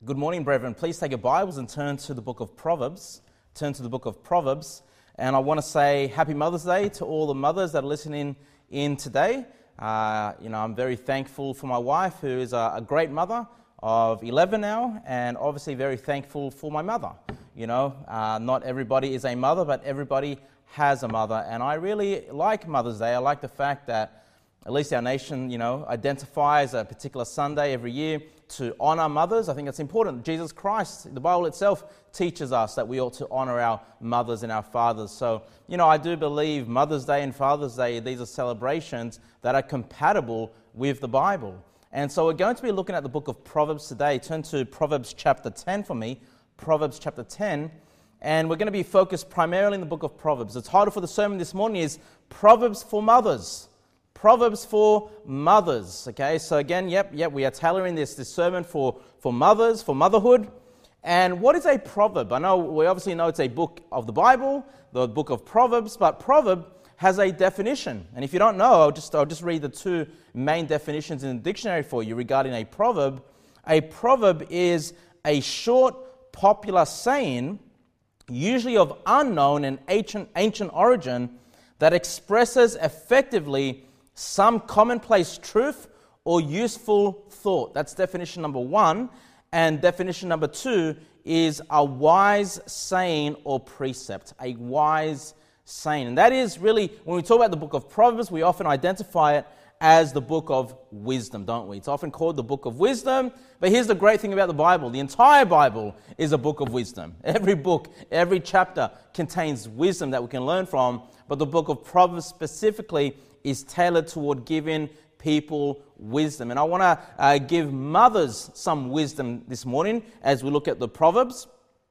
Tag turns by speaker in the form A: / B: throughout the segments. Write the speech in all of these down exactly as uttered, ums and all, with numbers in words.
A: Good morning, brethren. Please take your Bibles and turn to the book of Proverbs. Turn to the book of Proverbs. And I want to say Happy Mother's Day to all the mothers that are listening in today. Uh, you know, I'm very thankful for my wife, who is a, a great mother of eleven now, and obviously very thankful for my mother. You know, uh, not everybody is a mother, but everybody has a mother. And I really like Mother's Day. I like the fact that at least our nation, you know, identifies a particular Sunday every year to honor mothers. I think that's important. Jesus Christ, the Bible itself, teaches us that we ought to honor our mothers and our fathers. So, you know, I do believe Mother's Day and Father's Day, these are celebrations that are compatible with the Bible. And so we're going to be looking at the book of Proverbs today. Turn to Proverbs chapter ten for me. Proverbs chapter ten. And we're going to be focused primarily in the book of Proverbs. The title for the sermon this morning is Proverbs for Mothers. Proverbs for mothers, okay? So again, yep, yep, we are tailoring this, this sermon for, for mothers, for motherhood. And what is a proverb? I know, we obviously know it's a book of the Bible, the book of Proverbs, but proverb has a definition. And if you don't know, I'll just, I'll just read the two main definitions in the dictionary for you regarding a proverb. A proverb is a short, popular saying, usually of unknown and ancient, ancient origin, that expresses effectively some commonplace truth or useful thought. That's definition number one. And definition number two is a wise saying or precept. A wise saying. And that is really, when we talk about the book of Proverbs, we often identify it as the book of wisdom, don't we? It's often called the book of wisdom. But here's the great thing about the Bible. The entire Bible is a book of wisdom. Every book, every chapter contains wisdom that we can learn from. But the book of Proverbs specifically is tailored toward giving people wisdom. And I want to uh, give mothers some wisdom this morning as we look at the Proverbs.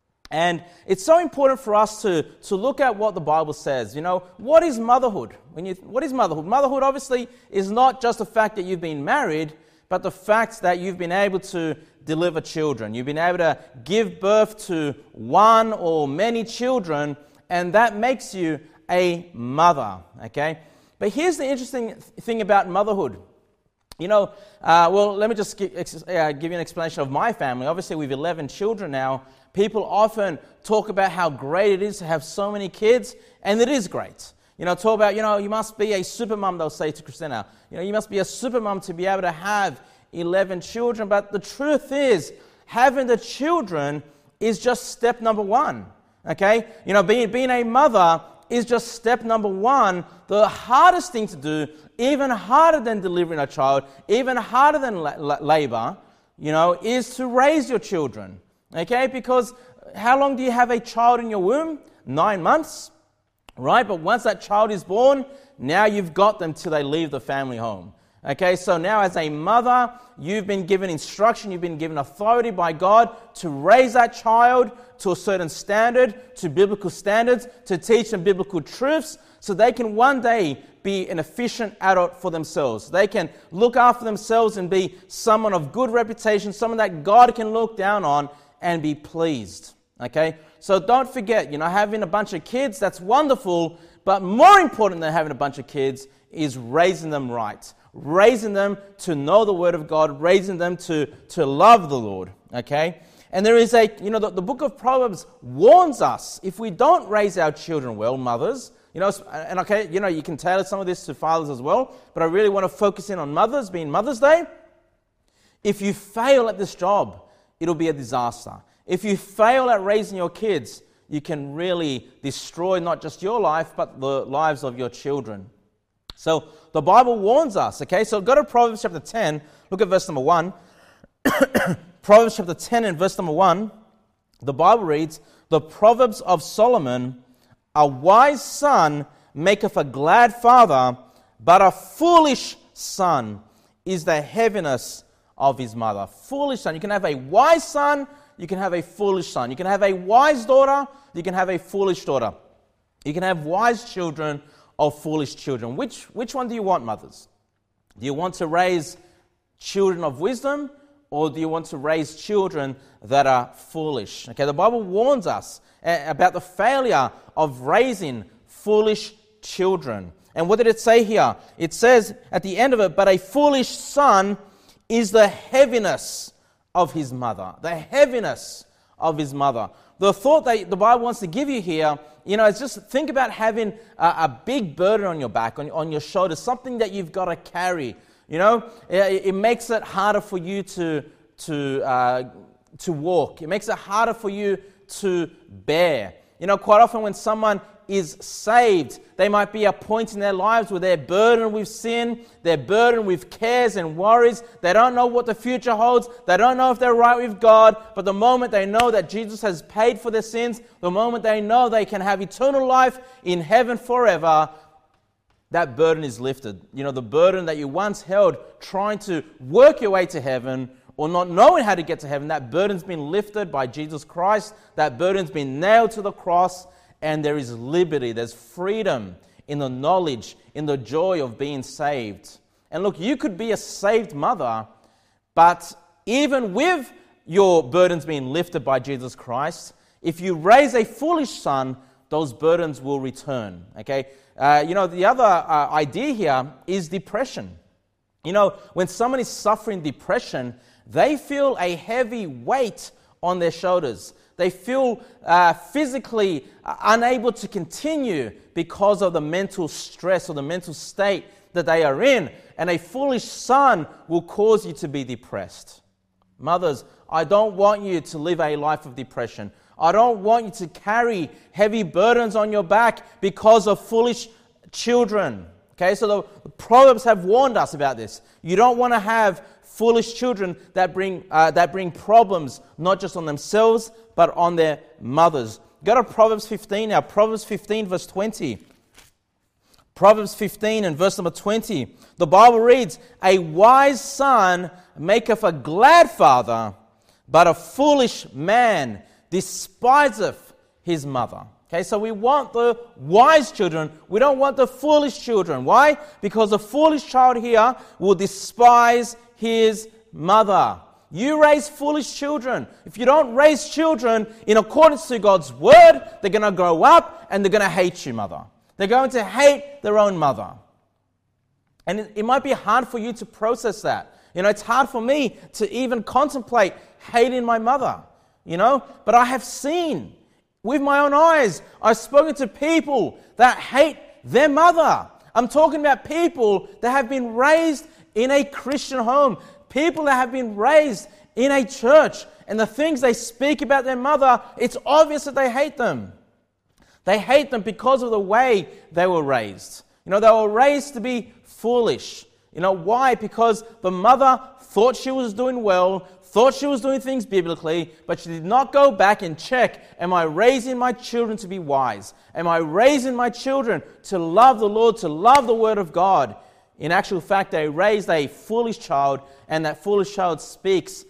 A: And it's so important for us to, to look at what the Bible says. You know, what is motherhood? When you, what is motherhood? Motherhood obviously is not just the fact that you've been married, but the fact that you've been able to deliver children. You've been able to give birth to one or many children, and that makes you a mother, okay? But here's the interesting thing about motherhood. You know, uh, well, let me just give, uh, give you an explanation of my family. Obviously, we have eleven children now. People often talk about how great it is to have so many kids, and it is great. You know, talk about, you know, you must be a super mum, they'll say to Christina. You know, you must be a super mum to be able to have eleven children. But the truth is, having the children is just step number one, okay? You know, being, being a mother is just step number one. The hardest thing to do, even harder than delivering a child, even harder than la- la- labor, you know, is to raise your children. Okay, because how long do you have a child in your womb? Nine months, right? But once that child is born, now you've got them till they leave the family home. Okay, so now as a mother, you've been given instruction, you've been given authority by God to raise that child to a certain standard, to biblical standards, to teach them biblical truths, so they can one day be an efficient adult for themselves. They can look after themselves and be someone of good reputation, someone that God can look down on and be pleased. Okay, so don't forget, you know, having a bunch of kids, that's wonderful, but more important than having a bunch of kids is raising them right. Raising them to know the Word of God, raising them to, to love the Lord, okay? And there is a, you know, the, the book of Proverbs warns us, if we don't raise our children well, mothers, you know, and okay, you know, you can tailor some of this to fathers as well, but I really want to focus in on mothers, being Mother's Day. If you fail at this job, it'll be a disaster. If you fail at raising your kids, you can really destroy not just your life, but the lives of your children. So the Bible warns us, okay? So go to Proverbs chapter ten, look at verse number one. Proverbs chapter ten and verse number one, the Bible reads, "The Proverbs of Solomon, a wise son maketh a glad father, but a foolish son is the heaviness of his mother." Foolish son. You can have a wise son, you can have a foolish son. You can have a wise daughter, you can have a foolish daughter. You can have wise children or foolish children. Which, which one do you want, mothers? Do you want to raise children of wisdom, or do you want to raise children that are foolish? Okay, the Bible warns us about the failure of raising foolish children. And what did it say here? It says at the end of it, "But a foolish son is the heaviness of his mother, the heaviness of his mother. The thought that the Bible wants to give you here, you know, is just think about having a, a big burden on your back, on, on your shoulders, something that you've got to carry. You know, it, it makes it harder for you to to uh, to walk. It makes it harder for you to bear. You know, quite often when someone is saved, they might be at a point in their lives where they're burdened with sin, they're burdened with cares and worries, they don't know what the future holds, they don't know if they're right with God, but the moment they know that Jesus has paid for their sins, the moment they know they can have eternal life in heaven forever, that burden is lifted. You know, the burden that you once held trying to work your way to heaven or not knowing how to get to heaven, that burden's been lifted by Jesus Christ, that burden's been nailed to the cross, and there is liberty, there's freedom in the knowledge, in the joy of being saved. And look, you could be a saved mother, but even with your burdens being lifted by Jesus Christ, if you raise a foolish son, those burdens will return. Okay, uh, you know, the other uh, idea here is depression. You know, when someone is suffering depression, they feel a heavy weight on their shoulders. They feel uh, physically unable to continue because of the mental stress or the mental state that they are in. And a foolish son will cause you to be depressed. Mothers, I don't want you to live a life of depression. I don't want you to carry heavy burdens on your back because of foolish children. Okay, so the Proverbs have warned us about this. You don't want to have foolish children that bring uh, that bring problems not just on themselves but on their mothers. Go to Proverbs fifteen now. Proverbs fifteen verse twenty. Proverbs fifteen and verse number twenty. The Bible reads, "A wise son maketh a glad father, but a foolish man despiseth his mother." Okay, so we want the wise children. We don't want the foolish children. Why? Because the foolish child here will despise his mother. You raise foolish children. If you don't raise children in accordance to God's word, they're going to grow up and they're going to hate you, mother. They're going to hate their own mother. And it, it might be hard for you to process that. You know, it's hard for me to even contemplate hating my mother, you know, but I have seen with my own eyes, I've spoken to people that hate their mother. I'm talking about people that have been raised in a Christian home, people that have been raised in a church, and the things they speak about their mother, it's obvious that they hate them. They hate them because of the way they were raised. You know, they were raised to be foolish. You know, why? Because the mother thought she was doing well, thought she was doing things biblically, but she did not go back and check, am I raising my children to be wise? Am I raising my children to love the Lord, to love the Word of God? In actual fact, they raised a foolish child, and that foolish child speaks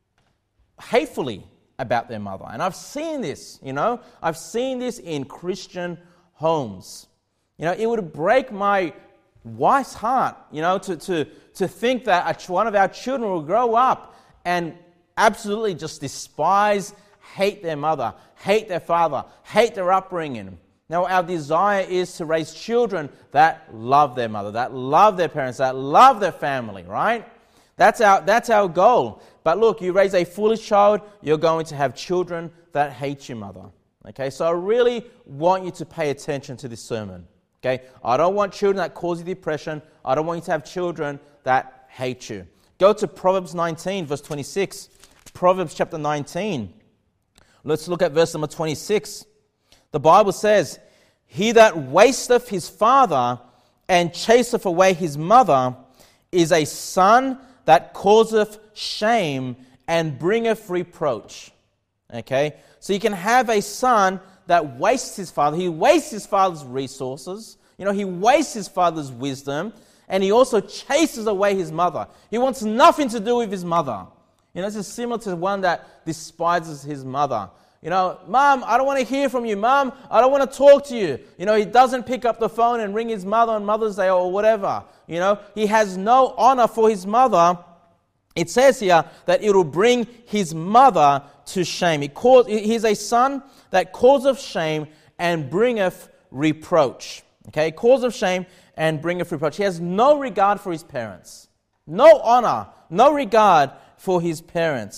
A: hatefully about their mother. And I've seen this, you know, I've seen this in Christian homes. You know, it would break my wife's heart, you know, to, to, to think that one of our children will grow up and absolutely just despise, hate their mother, hate their father, hate their upbringing. Now, our desire is to raise children that love their mother, that love their parents, that love their family, right? That's our, that's our goal. But look, you raise a foolish child, you're going to have children that hate your mother. Okay, so I really want you to pay attention to this sermon. Okay, I don't want children that cause you depression. I don't want you to have children that hate you. Go to Proverbs nineteen, verse twenty-six. Proverbs chapter nineteen. Let's look at verse number twenty-six. The Bible says, "He that wasteth his father and chaseth away his mother is a son that causeth shame and bringeth reproach." Okay? So you can have a son that wastes his father. He wastes his father's resources. You know, he wastes his father's wisdom. And he also chases away his mother. He wants nothing to do with his mother. You know, this is similar to one that despises his mother. You know, Mom, I don't want to hear from you. Mom, I don't want to talk to you. You know, he doesn't pick up the phone and ring his mother on Mother's Day or whatever. You know, he has no honor for his mother. It says here that it will bring his mother to shame. He cause, he's a son that causeth shame and bringeth reproach. Okay, cause of shame and bringeth reproach. He has no regard for his parents. No honor, no regard for his parents.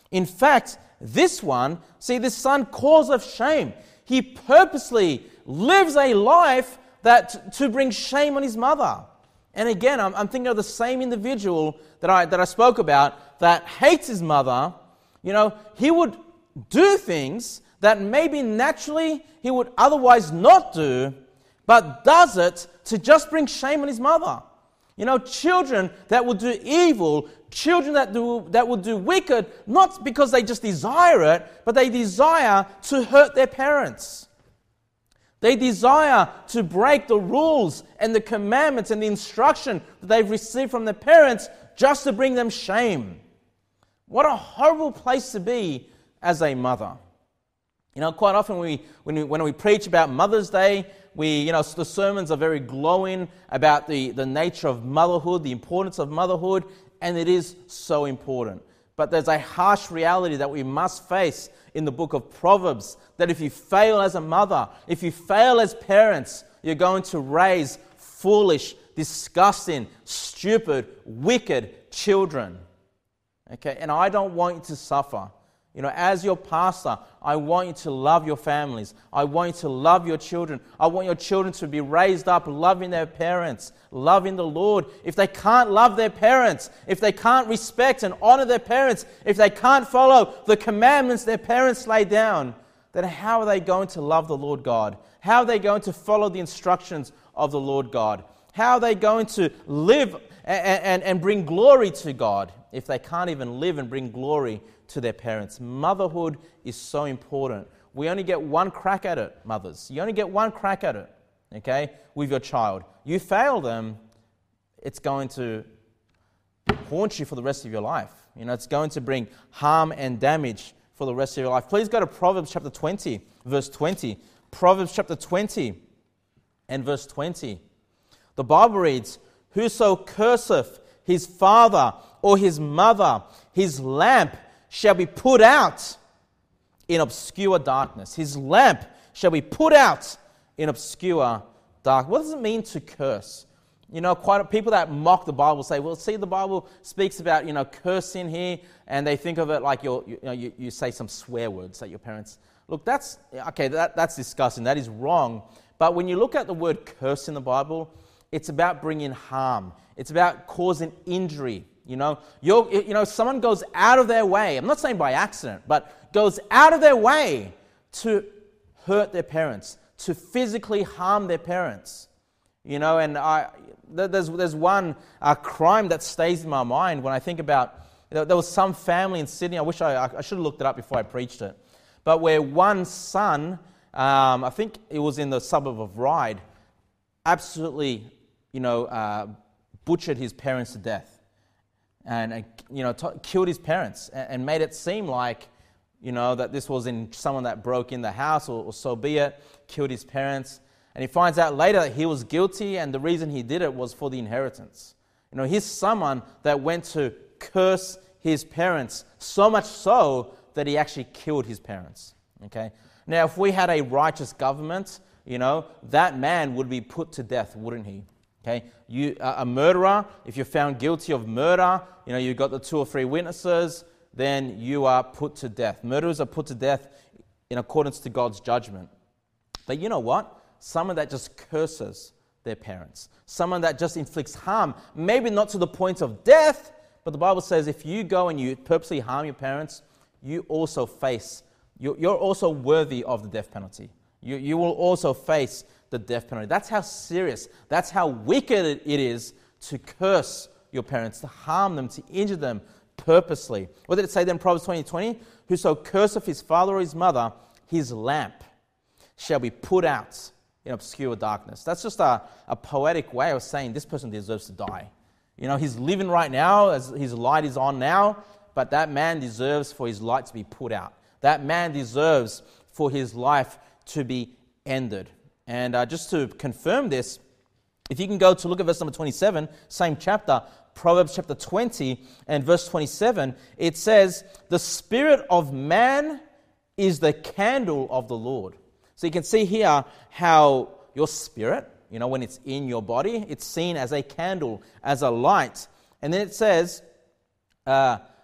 A: In fact, this one, see, this son cause of shame. He purposely lives a life that to bring shame on his mother. And again, I'm, I'm thinking of the same individual that I that I spoke about that hates his mother. You know, he would do things that maybe naturally he would otherwise not do, but does it to just bring shame on his mother. You know, children that will do evil, children that do that will do wicked, not because they just desire it, but they desire to hurt their parents. They desire to break the rules and the commandments and the instruction that they've received from their parents just to bring them shame. What a horrible place to be as a mother. You know, quite often we, when we when we preach about Mother's Day, we, you know, the sermons are very glowing about the, the nature of motherhood, the importance of motherhood, and it is so important. But there's a harsh reality that we must face in the book of Proverbs, that if you fail as a mother, if you fail as parents, you're going to raise foolish, disgusting, stupid, wicked children. Okay, and I don't want you to suffer. You know, as your pastor, I want you to love your families. I want you to love your children. I want your children to be raised up loving their parents, loving the Lord. If they can't love their parents, if they can't respect and honor their parents, if they can't follow the commandments their parents laid down, then how are they going to love the Lord God? How are they going to follow the instructions of the Lord God? How are they going to live and, and, and bring glory to God if they can't even live and bring glory to their parents? Motherhood is so important. We only get one crack at it, mothers. You only get one crack at it, okay, with your child. You fail them, it's going to haunt you for the rest of your life. You know, it's going to bring harm and damage for the rest of your life. Please go to Proverbs chapter twenty, verse twenty. Proverbs chapter twenty and verse twenty. The Bible reads, "Whoso curseth his father or his mother, his lamp shall be put out in obscure darkness." His lamp shall be put out in obscure dark. What does it mean to curse? You know, quite a, people that mock the Bible say, well, see, the Bible speaks about, you know, cursing here, and they think of it like you're, you, know, you, you say some swear words at your parents. Look, that's, okay, that, that's disgusting. That is wrong. But when you look at the word curse in the Bible, it's about bringing harm. It's about causing injury. You know, you're, you know, someone goes out of their way, I'm not saying by accident, but goes out of their way to hurt their parents, to physically harm their parents. You know, and I, there's there's one uh, crime that stays in my mind when I think about, you know, there was some family in Sydney, I wish I, I should have looked it up before I preached it, but where one son, um, I think it was in the suburb of Ryde, absolutely, you know, uh, butchered his parents to death. And, uh, you know, t- killed his parents and, and made it seem like, you know, that this was in someone that broke in the house, or, or so be it, killed his parents. And he finds out later that he was guilty, and the reason he did it was for the inheritance. You know, he's someone that went to curse his parents, so much so that he actually killed his parents. Okay? Now, if we had a righteous government, you know, that man would be put to death, wouldn't he? Okay, you a murderer, if you're found guilty of murder, you know, you've got the two or three witnesses, then you are put to death. Murderers are put to death in accordance to God's judgment. But you know what? Someone that just curses their parents, someone that just inflicts harm, maybe not to the point of death, but the Bible says if you go and you purposely harm your parents, you also face, you're also worthy of the death penalty. You, you will also face the death penalty. That's how serious, that's how wicked it is to curse your parents, to harm them, to injure them purposely. What did it say then in Proverbs twenty twenty? "Whoso curseth his father or his mother, his lamp shall be put out in obscure darkness." That's just a, a poetic way of saying this person deserves to die. You know, he's living right now, as his light is on now, but that man deserves for his light to be put out. That man deserves for his life to be ended. And uh, just to confirm this, if you can go to look at verse number twenty-seven, same chapter, Proverbs chapter twenty and verse twenty-seven, it says, "The spirit of man is the candle of the Lord." So you can see here how your spirit, you know, when it's in your body, it's seen as a candle, as a light. And then it says, uh,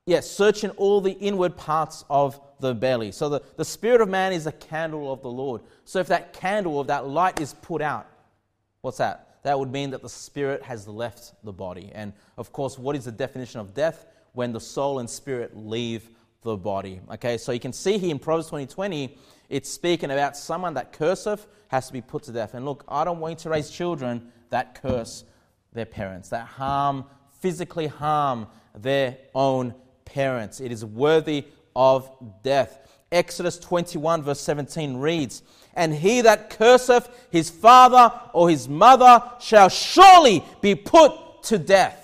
A: Yes, searching all the inward parts of the belly. So the, the spirit of man is a candle of the Lord. So if that candle, if that light is put out, what's that? That would mean that the spirit has left the body. And of course, what is the definition of death? When the soul and spirit leave the body. Okay, so you can see here in Proverbs twenty twenty, it's speaking about someone that curseth has to be put to death. And look, I don't want you to raise children that curse their parents, that harm, physically harm their own parents. It is worthy of death. Exodus twenty-one verse seventeen reads, "And he that curseth his father or his mother shall surely be put to death."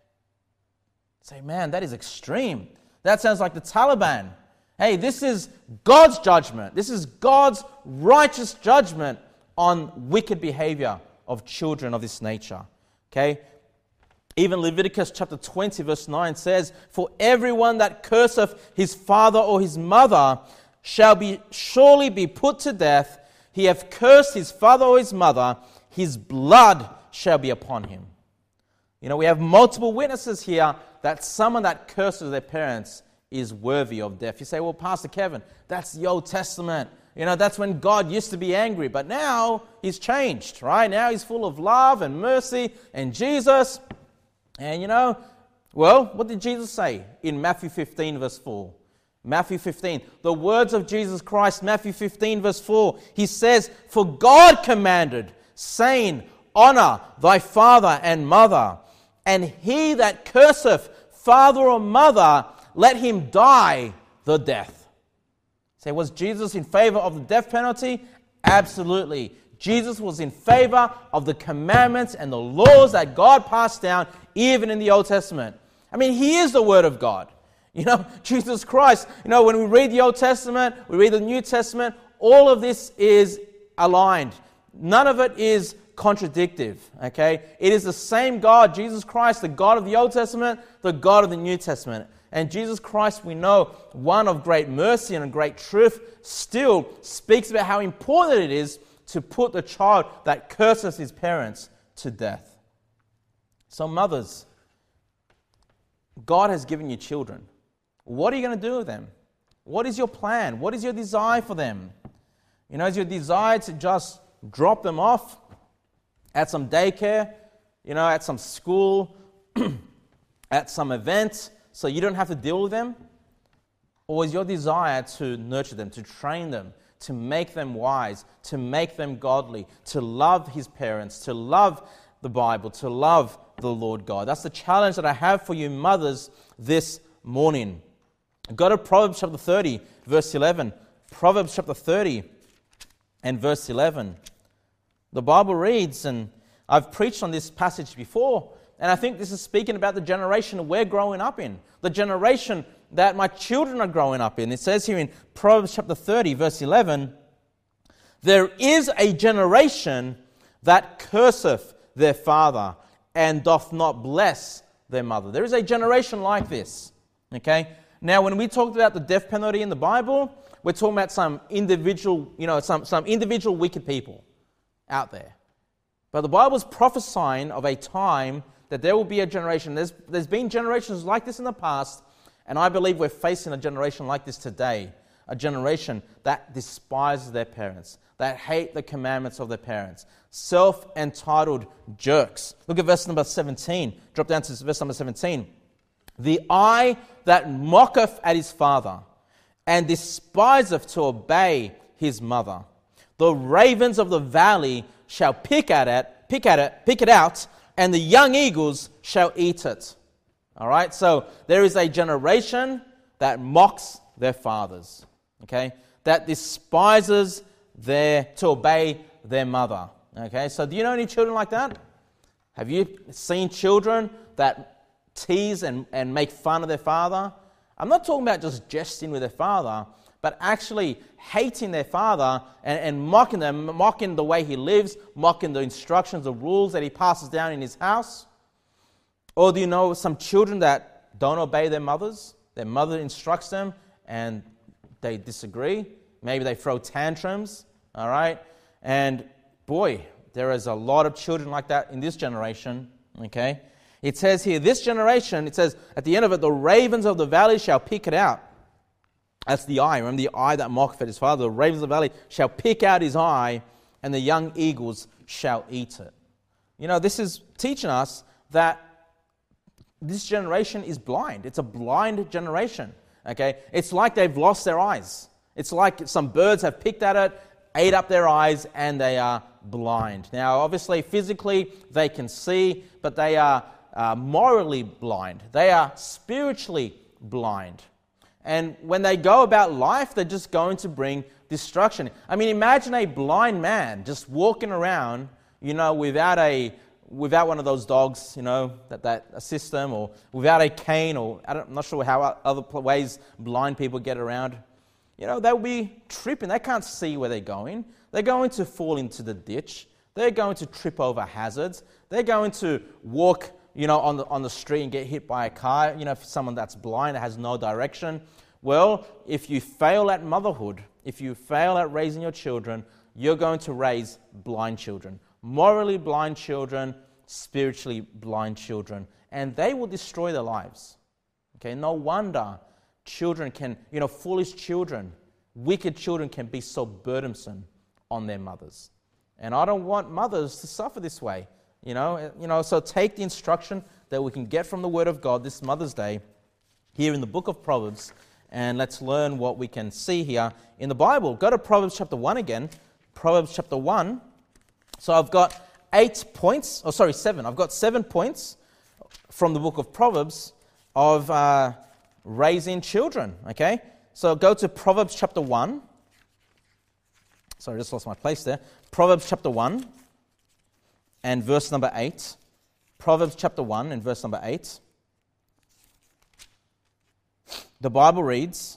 A: Say, man, that is extreme. That sounds like the Taliban. Hey, this is God's judgment. This is God's righteous judgment on wicked behavior of children of this nature. Okay? Even Leviticus chapter twenty verse nine says, "For everyone that curseth his father or his mother shall be surely be put to death. He hath cursed his father or his mother, his blood shall be upon him." You know, we have multiple witnesses here that someone that curses their parents is worthy of death. You say, well, Pastor Kevin, that's the Old Testament. You know, that's when God used to be angry, but now he's changed, right? Now he's full of love and mercy and Jesus. And you know, well, what did Jesus say in Matthew fifteen verse four? Matthew fifteen, the words of Jesus Christ, Matthew fifteen verse four, he says, "For God commanded, saying, Honor thy father and mother, and he that curseth father or mother, let him die the death." Say, was Jesus in favor of the death penalty? Absolutely. Jesus was in favor of the commandments and the laws that God passed down, even in the Old Testament. I mean, he is the Word of God. You know, Jesus Christ, you know, when we read the Old Testament, we read the New Testament, all of this is aligned. None of it is contradictive, okay? It is the same God, Jesus Christ, the God of the Old Testament, the God of the New Testament. And Jesus Christ, we know, one of great mercy and great truth, still speaks about how important it is to put the child that curses his parents to death. So mothers, God has given you children. What are you going to do with them? What is your plan? What is your desire for them? You know, is your desire to just drop them off at some daycare, you know, at some school, at some event, so you don't have to deal with them? Or is your desire to nurture them, to train them, to make them wise, to make them godly, to love his parents, to love the Bible, to love the Lord God? That's the challenge that I have for you mothers this morning. Go to Proverbs chapter thirty, verse eleven. Proverbs chapter thirty and verse eleven. The Bible reads, and I've preached on this passage before, and I think this is speaking about the generation we're growing up in, the generation that my children are growing up in. It says here in Proverbs chapter thirty, verse eleven, "There is a generation that curseth their father, and doth not bless their mother." There is a generation like this, okay? Now, when we talked about the death penalty in the Bible, we're talking about some individual, you know, some, some individual wicked people out there. But the Bible's prophesying of a time that there will be a generation. There's, there's been generations like this in the past, and I believe we're facing a generation like this today. A generation that despises their parents, that hate the commandments of their parents. Self-entitled jerks. Look at verse number seventeen. Drop down to verse number seventeen. "The eye that mocketh at his father, and despiseth to obey his mother. The ravens of the valley shall pick at it, pick at it, pick it out, and the young eagles shall eat it." All right, so there is a generation that mocks their fathers, okay, that despises their to obey their mother. Okay, so do you know any children like that? Have you seen children that tease and, and make fun of their father? I'm not talking about just jesting with their father, but actually hating their father and, and mocking them, mocking the way he lives, mocking the instructions, the rules that he passes down in his house. Or do you know some children that don't obey their mothers? Their mother instructs them and they disagree. Maybe they throw tantrums, all right? And boy, there is a lot of children like that in this generation, okay? It says here, this generation, it says at the end of it, the ravens of the valley shall pick it out. That's the eye. Remember the eye that mocked at his father? The ravens of the valley shall pick out his eye, and the young eagles shall eat it. You know, this is teaching us that this generation is blind. It's a blind generation. Okay? It's like they've lost their eyes. It's like some birds have picked at it, ate up their eyes, and they are blind. Now, obviously, physically, they can see, but they are uh, morally blind. They are spiritually blind. And when they go about life, they're just going to bring destruction. I mean, imagine a blind man just walking around, you know, without a without one of those dogs, you know, that, that assist them, or without a cane, or I don't, I'm not sure how other ways blind people get around. You know, they'll be tripping. They can't see where they're going. They're going to fall into the ditch. They're going to trip over hazards. They're going to walk, you know, on the on the street and get hit by a car. You know, for someone that's blind, that has no direction. Well, if you fail at motherhood, if you fail at raising your children, you're going to raise blind children. Morally blind children, spiritually blind children. And they will destroy their lives. Okay, no wonder children can, you know, foolish children, wicked children can be so burdensome on their mothers. And I don't want mothers to suffer this way. You know, you know, so take the instruction that we can get from the Word of God this Mother's Day here in the book of Proverbs, and let's learn what we can see here in the Bible. Go to Proverbs chapter one again. Proverbs chapter one. So I've got eight points, oh sorry, seven. I've got seven points from the book of Proverbs of uh, raising children, okay? So go to Proverbs chapter one. Sorry, I just lost my place there. Proverbs chapter one and verse number eight. Proverbs chapter one and verse number eight. The Bible reads,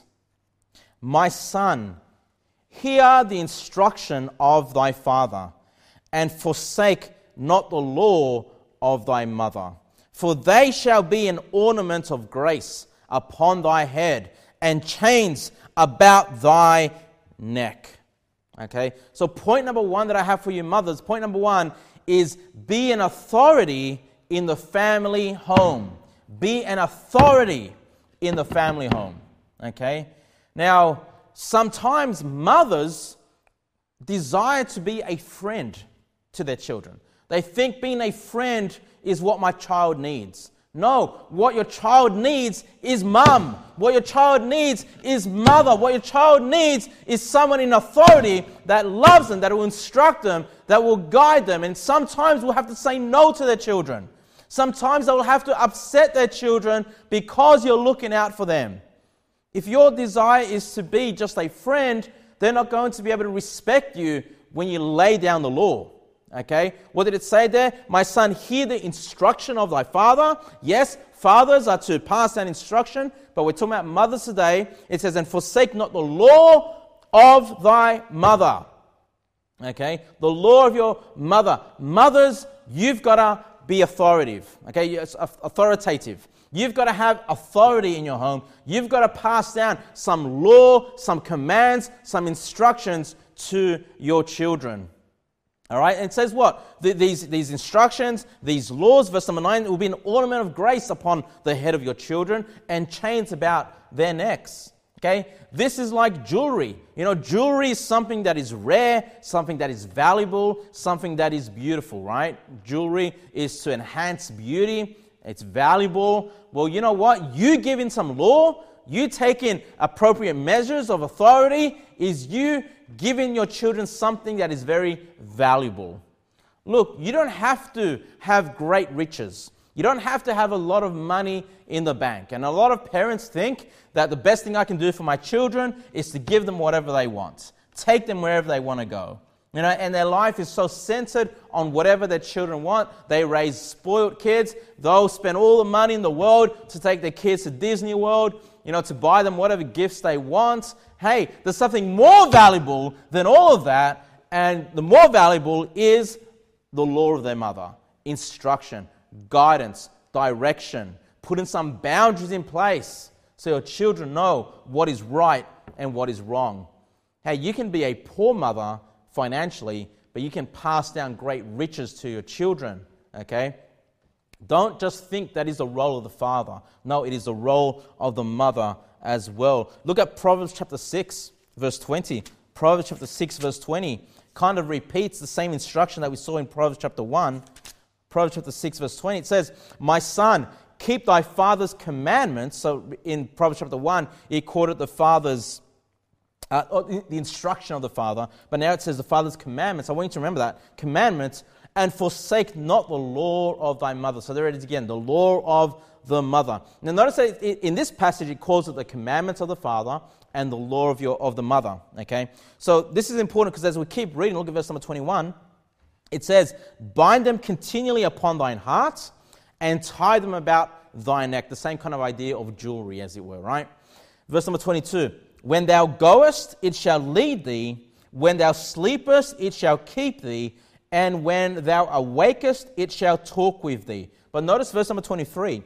A: "My son, hear the instruction of thy father, and forsake not the law of thy mother. For they shall be an ornament of grace upon thy head, and chains about thy neck." Okay, so point number one that I have for you mothers, point number one is be an authority in the family home. Be an authority in the family home. Okay, now sometimes mothers desire to be a friend to their children. They think being a friend is what my child needs. No, what your child needs is mum. What your child needs is mother. What your child needs is someone in authority that loves them, that will instruct them, that will guide them. And sometimes we'll have to say no to their children. Sometimes they will have to upset their children because you're looking out for them. If your desire is to be just a friend, they're not going to be able to respect you when you lay down the law. Okay? What did it say there? "My son, hear the instruction of thy father." Yes, fathers are to pass that instruction, but we're talking about mothers today. It says, "And forsake not the law of thy mother." Okay? The law of your mother. Mothers, you've got to be authoritative. Okay? It's authoritative. You've got to have authority in your home. You've got to pass down some law, some commands, some instructions to your children. All right, and it says what? The, these, these instructions, these laws, verse number nine, it will be an ornament of grace upon the head of your children and chains about their necks. Okay, this is like jewelry. You know, jewelry is something that is rare, something that is valuable, something that is beautiful, right? Jewelry is to enhance beauty. It's valuable. Well, you know what? You giving some law, you taking appropriate measures of authority, is you giving your children something that is very valuable. Look, you don't have to have great riches. You don't have to have a lot of money in the bank. And a lot of parents think that the best thing I can do for my children is to give them whatever they want. Take them wherever they want to go. You know, and their life is so centered on whatever their children want. They raise spoiled kids. They'll spend all the money in the world to take their kids to Disney World, you know, to buy them whatever gifts they want. Hey, there's something more valuable than all of that, and the more valuable is the law of their mother. Instruction, guidance, direction, putting some boundaries in place so your children know what is right and what is wrong. Hey, you can be a poor mother financially, but you can pass down great riches to your children, okay? Don't just think that is the role of the father. No, it is the role of the mother as well. Look at Proverbs chapter six, verse twenty. Proverbs chapter six, verse twenty kind of repeats the same instruction that we saw in Proverbs chapter one. Proverbs chapter six, verse twenty. It says, "My son, keep thy father's commandments." So in Proverbs chapter one, he quoted the father's, uh, the instruction of the father. But now it says the father's commandments. I want you to remember that. Commandments. "And forsake not the law of thy mother." So there it is again, the law of the mother. Now notice that in this passage it calls it the commandments of the father and the law of your of the mother. Okay, so this is important because as we keep reading, look at verse number twenty-one. It says, "Bind them continually upon thine heart and tie them about thy neck." The same kind of idea of jewelry, as it were, right? Verse number twenty-two. "When thou goest, it shall lead thee. When thou sleepest, it shall keep thee. And when thou awakest, it shall talk with thee." But notice verse number twenty-three.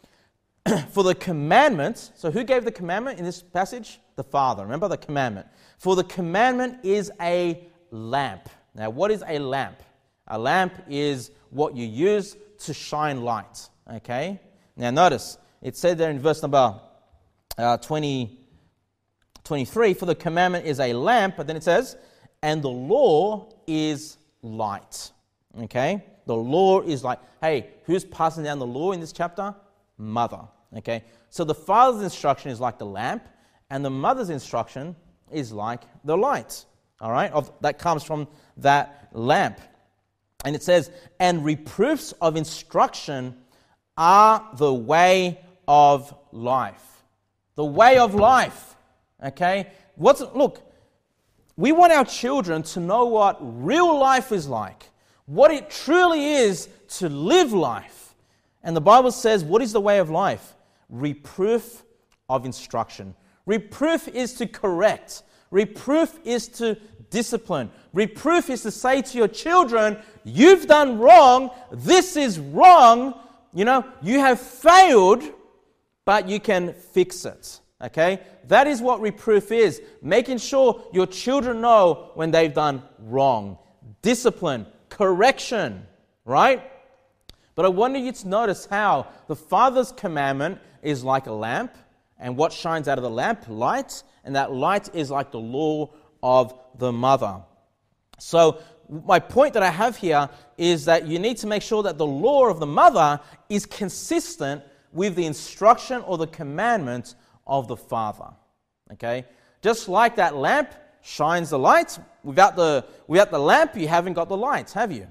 A: "For the commandment," so who gave the commandment in this passage? The Father. Remember the commandment. "For the commandment is a lamp." Now, what is a lamp? A lamp is what you use to shine light. Okay? Now, notice, it said there in verse number uh, twenty, twenty-three, "For the commandment is a lamp," but then it says, "and the law is light." Okay? The law is light. Hey, who's passing down the law in this chapter? Mother. Okay? So the father's instruction is like the lamp, and the mother's instruction is like the light. All right? Of, that comes from that lamp. And it says, "And reproofs of instruction are the way of life." The way of life. Okay? What's look, we want our children to know what real life is like, what it truly is to live life. And the Bible says, what is the way of life? Reproof of instruction. Reproof is to correct. Reproof is to discipline. Reproof is to say to your children, you've done wrong, this is wrong, you know, you have failed, but you can fix it. Okay? That is what reproof is. Making sure your children know when they've done wrong. Discipline, correction, right? But I want you to notice how the Father's commandment is like a lamp, and what shines out of the lamp? Light, and that light is like the law of the mother. So my point that I have here is that you need to make sure that the law of the mother is consistent with the instruction or the commandment of the Father. Okay? Just like that lamp shines the light, without the, without the lamp you haven't got the light, have you?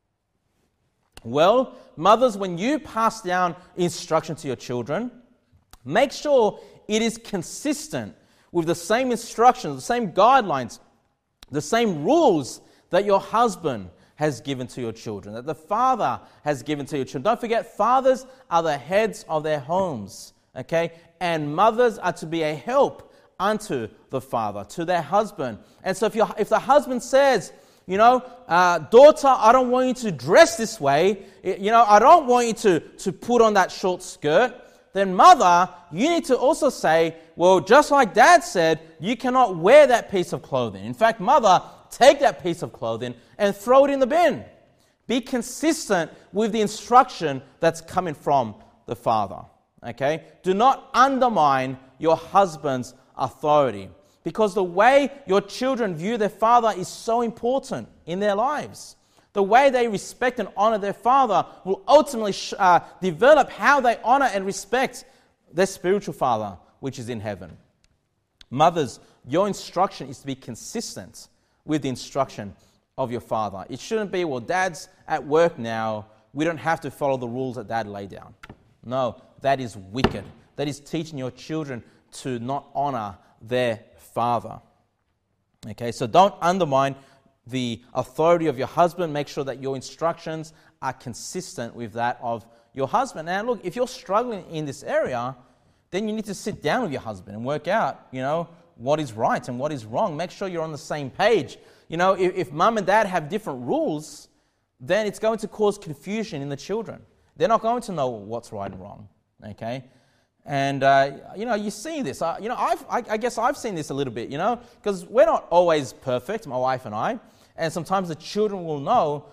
A: Well, mothers, when you pass down instruction to your children, make sure it is consistent with the same instructions, the same guidelines, the same rules that your husband has given to your children, that the father has given to your children. Don't forget, fathers are the heads of their homes, okay? And mothers are to be a help unto the father, to their husband. And so if, you if the husband says, you know, uh, daughter, I don't want you to dress this way, you know, I don't want you to, to put on that short skirt, then mother, you need to also say, well, just like dad said, you cannot wear that piece of clothing. In fact, mother, take that piece of clothing and throw it in the bin. Be consistent with the instruction that's coming from the father. Okay? Do not undermine your husband's authority, because the way your children view their father is so important in their lives. The way they respect and honor their father will ultimately uh, develop how they honor and respect their spiritual father, which is in heaven. Mothers, your instruction is to be consistent with the instruction of your father. It shouldn't be, well, dad's at work now, we don't have to follow the rules that dad laid down. No, that is wicked. That is teaching your children to not honor their father. Okay, so don't undermine the authority of your husband. Make sure that your instructions are consistent with that of your husband. And look, if you're struggling in this area, then you need to sit down with your husband and work out, you know, what is right and what is wrong. Make sure you're on the same page. You know, if, if mum and dad have different rules, then it's going to cause confusion in the children. They're not going to know what's right and wrong. Okay? And, uh, you know, you see this. Uh, you know, I've, I, I guess I've seen this a little bit, you know, because we're not always perfect, my wife and I. And sometimes the children will know,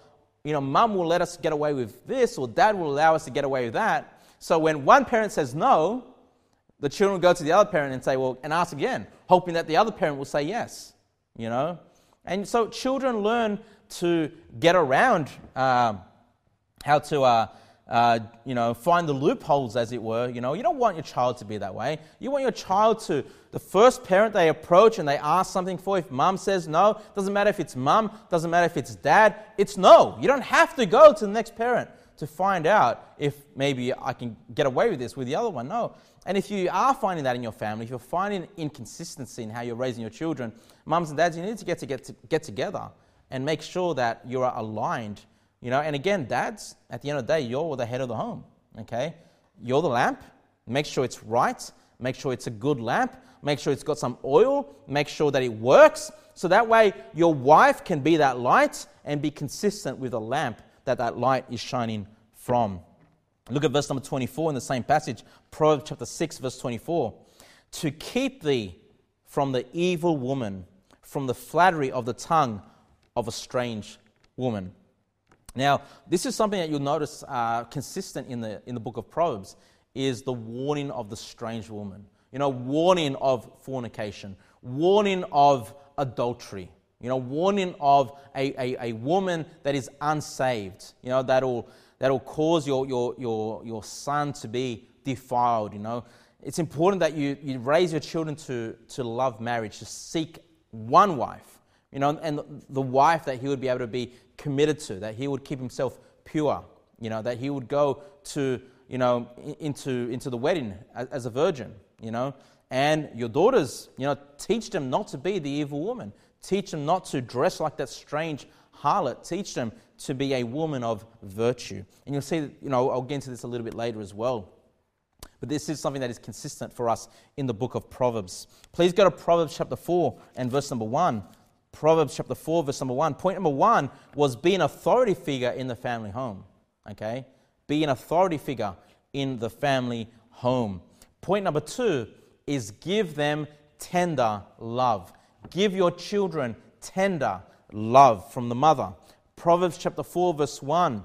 A: you know, mum will let us get away with this, or dad will allow us to get away with that. So when one parent says no, the children will go to the other parent and say, well, and ask again, hoping that the other parent will say yes, you know. And so children learn to get around um, how to, uh, uh, you know, find the loopholes, as it were. You know, you don't want your child to be that way. You want your child to, the first parent they approach and they ask something for, if mum says no, doesn't matter if it's mum, doesn't matter if it's dad, it's no. You don't have to go to the next parent to find out if maybe I can get away with this with the other one. No. And if you are finding that in your family, if you're finding inconsistency in how you're raising your children, mums and dads, you need to get to get to get together and make sure that you are aligned. You know, and again, dads, at the end of the day, you're the head of the home. Okay, you're the lamp. Make sure it's right. Make sure it's a good lamp. Make sure it's got some oil. Make sure that it works. So that way, your wife can be that light and be consistent with the lamp that that light is shining from. Look at verse number twenty-four in the same passage, Proverbs chapter six, verse twenty-four. To keep thee from the evil woman, from the flattery of the tongue of a strange woman. Now, this is something that you'll notice uh, consistent in the in the book of Proverbs, is the warning of the strange woman. You know, warning of fornication, warning of adultery. You know, warning of a, a, a woman that is unsaved. You know, that'll that'll cause your, your, your, your son to be defiled, you know. It's important that you, you raise your children to, to love marriage, to seek one wife, you know, and the wife that he would be able to be committed to, that he would keep himself pure, you know, that he would go to, you know, into, into the wedding as, as a virgin, you know. And your daughters, you know, teach them not to be the evil woman. Teach them not to dress like that strange harlot. Teach them to be a woman of virtue. And you'll see, you know, I'll get into this a little bit later as well. But this is something that is consistent for us in the book of Proverbs. Please go to Proverbs chapter four and verse number one. Proverbs chapter four, verse number one. Point number one was be an authority figure in the family home. Okay? Be an authority figure in the family home. Point number two is give them tender love. Give your children tender love from the mother. Proverbs chapter four, verse one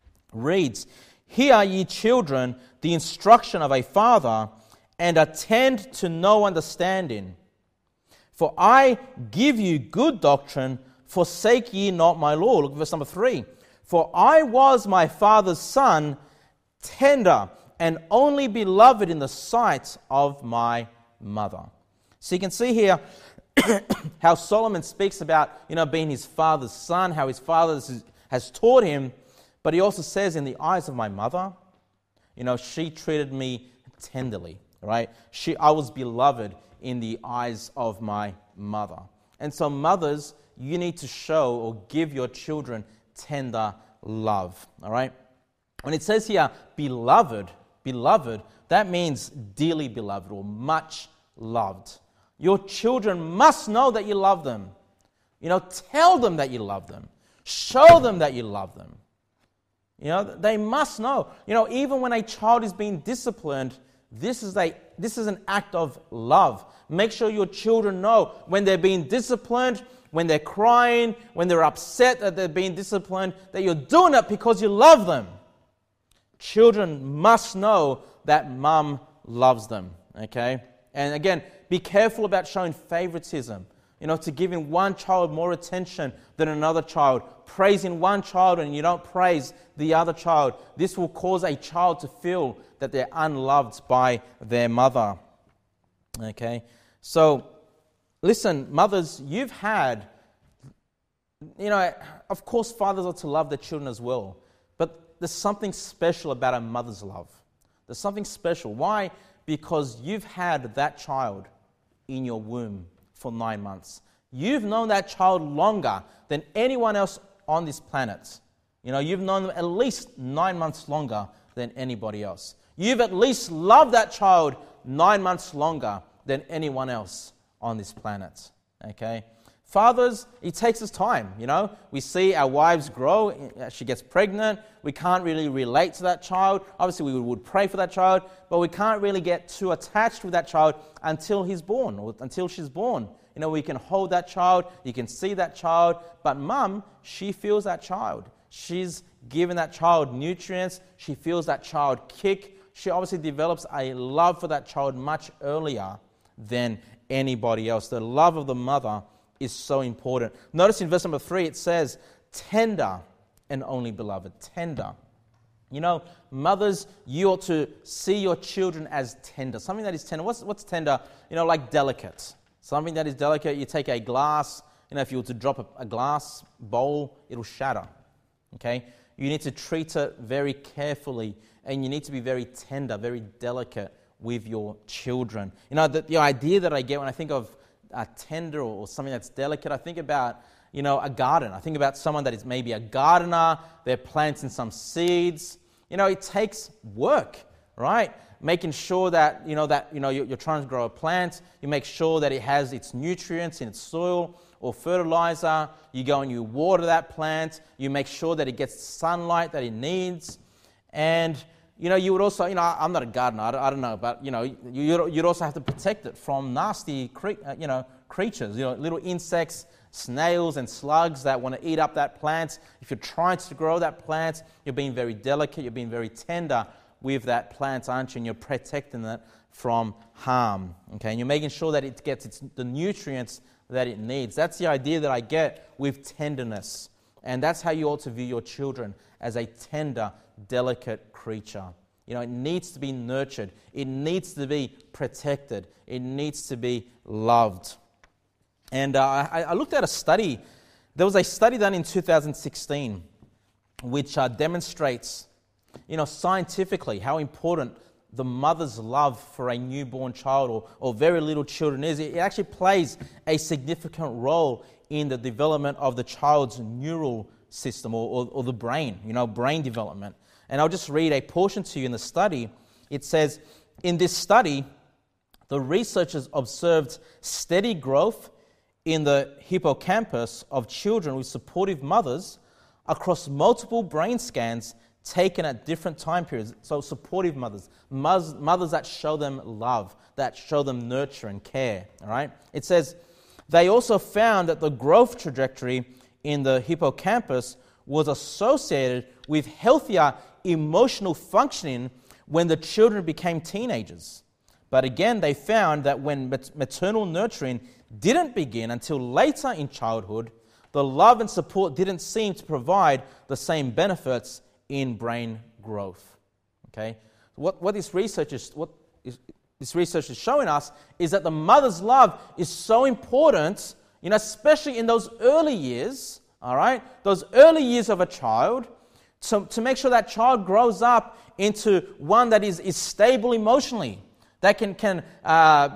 A: reads, Hear ye children the instruction of a father, and attend to no understanding. For I give you good doctrine, forsake ye not my law. Look at verse number three. For I was my father's son, tender and only beloved in the sight of my mother. So you can see here how Solomon speaks about, you know, being his father's son, how his father has taught him, but he also says, in the eyes of my mother, you know, she treated me tenderly, right? She, I was beloved in the eyes of my mother. And so mothers, you need to show or give your children tender love, all right? When it says here, beloved, beloved, that means dearly beloved or much loved. Your children must know that you love them. You know, tell them that you love them. Show them that you love them. You know, they must know. You know, even when a child is being disciplined, this is a this is an act of love. Make sure your children know when they're being disciplined, when they're crying, when they're upset that they're being disciplined, that you're doing it because you love them. Children must know that mum loves them, okay? And again, be careful about showing favoritism. You know, to giving one child more attention than another child, praising one child and you don't praise the other child. This will cause a child to feel that they're unloved by their mother. Okay? So, listen, mothers, you've had, you know, of course fathers are to love their children as well, but there's something special about a mother's love. There's something special. Why? Because you've had that child in your womb for nine months. You've known that child longer than anyone else on this planet. You know, you've known them at least nine months longer than anybody else. You've at least loved that child nine months longer than anyone else on this planet. Okay? Fathers, it takes us time, you know. We see our wives grow, she gets pregnant, we can't really relate to that child. Obviously, we would pray for that child, but we can't really get too attached with that child until he's born, or until she's born. You know, we can hold that child, you can see that child, but mum, she feels that child. She's giving that child nutrients. She feels that child kick. She obviously develops a love for that child much earlier than anybody else. The love of the mother is so important. Notice in verse number three, it says, tender and only beloved. Tender. You know, mothers, you ought to see your children as tender. Something that is tender. What's, what's tender? You know, like delicate. Something that is delicate. You take a glass, you know, if you were to drop a, a glass bowl, it'll shatter. Okay? You need to treat it very carefully, and you need to be very tender, very delicate with your children. You know, the, the idea that I get when I think of uh, tender or, or something that's delicate, I think about, you know, a garden. I think about someone that is maybe a gardener. They're planting some seeds. You know, it takes work, right? Making sure that, you know, that, you know, you're, you're trying to grow a plant. You make sure that it has its nutrients in its soil or fertilizer. You go and you water that plant. You make sure that it gets sunlight that it needs. And, you know, you would also, you know, I'm not a gardener, I don't, I don't know, but, you know, you, you'd also have to protect it from nasty, cre- uh, you know, creatures, you know, little insects, snails and slugs that want to eat up that plant. If you're trying to grow that plant, you're being very delicate, you're being very tender with that plant, aren't you? And you're protecting it from harm, okay? And you're making sure that it gets its, the nutrients that it needs. That's the idea that I get with tenderness. And that's how you ought to view your children, as a tender, delicate creature. You know, it needs to be nurtured. It needs to be protected. It needs to be loved. And uh, I, I looked at a study. There was a study done in two thousand sixteen which uh, demonstrates, you know, scientifically how important the mother's love for a newborn child or, or very little children is. It actually plays a significant role in the development of the child's neural system or, or, or the brain, you know, brain development. And I'll just read a portion to you in the study. It says, in this study, the researchers observed steady growth in the hippocampus of children with supportive mothers across multiple brain scans taken at different time periods. So supportive mothers, mothers, mothers that show them love, that show them nurture and care. All right. It says, they also found that the growth trajectory in the hippocampus was associated with healthier emotional functioning when the children became teenagers. But again, they found that when maternal nurturing didn't begin until later in childhood, the love and support didn't seem to provide the same benefits in brain growth. Okay, what what this research is what is, this research is showing us is that the mother's love is so important, you know, especially in those early years. All right, those early years of a child, to to make sure that child grows up into one that is is stable emotionally, that can can. Uh,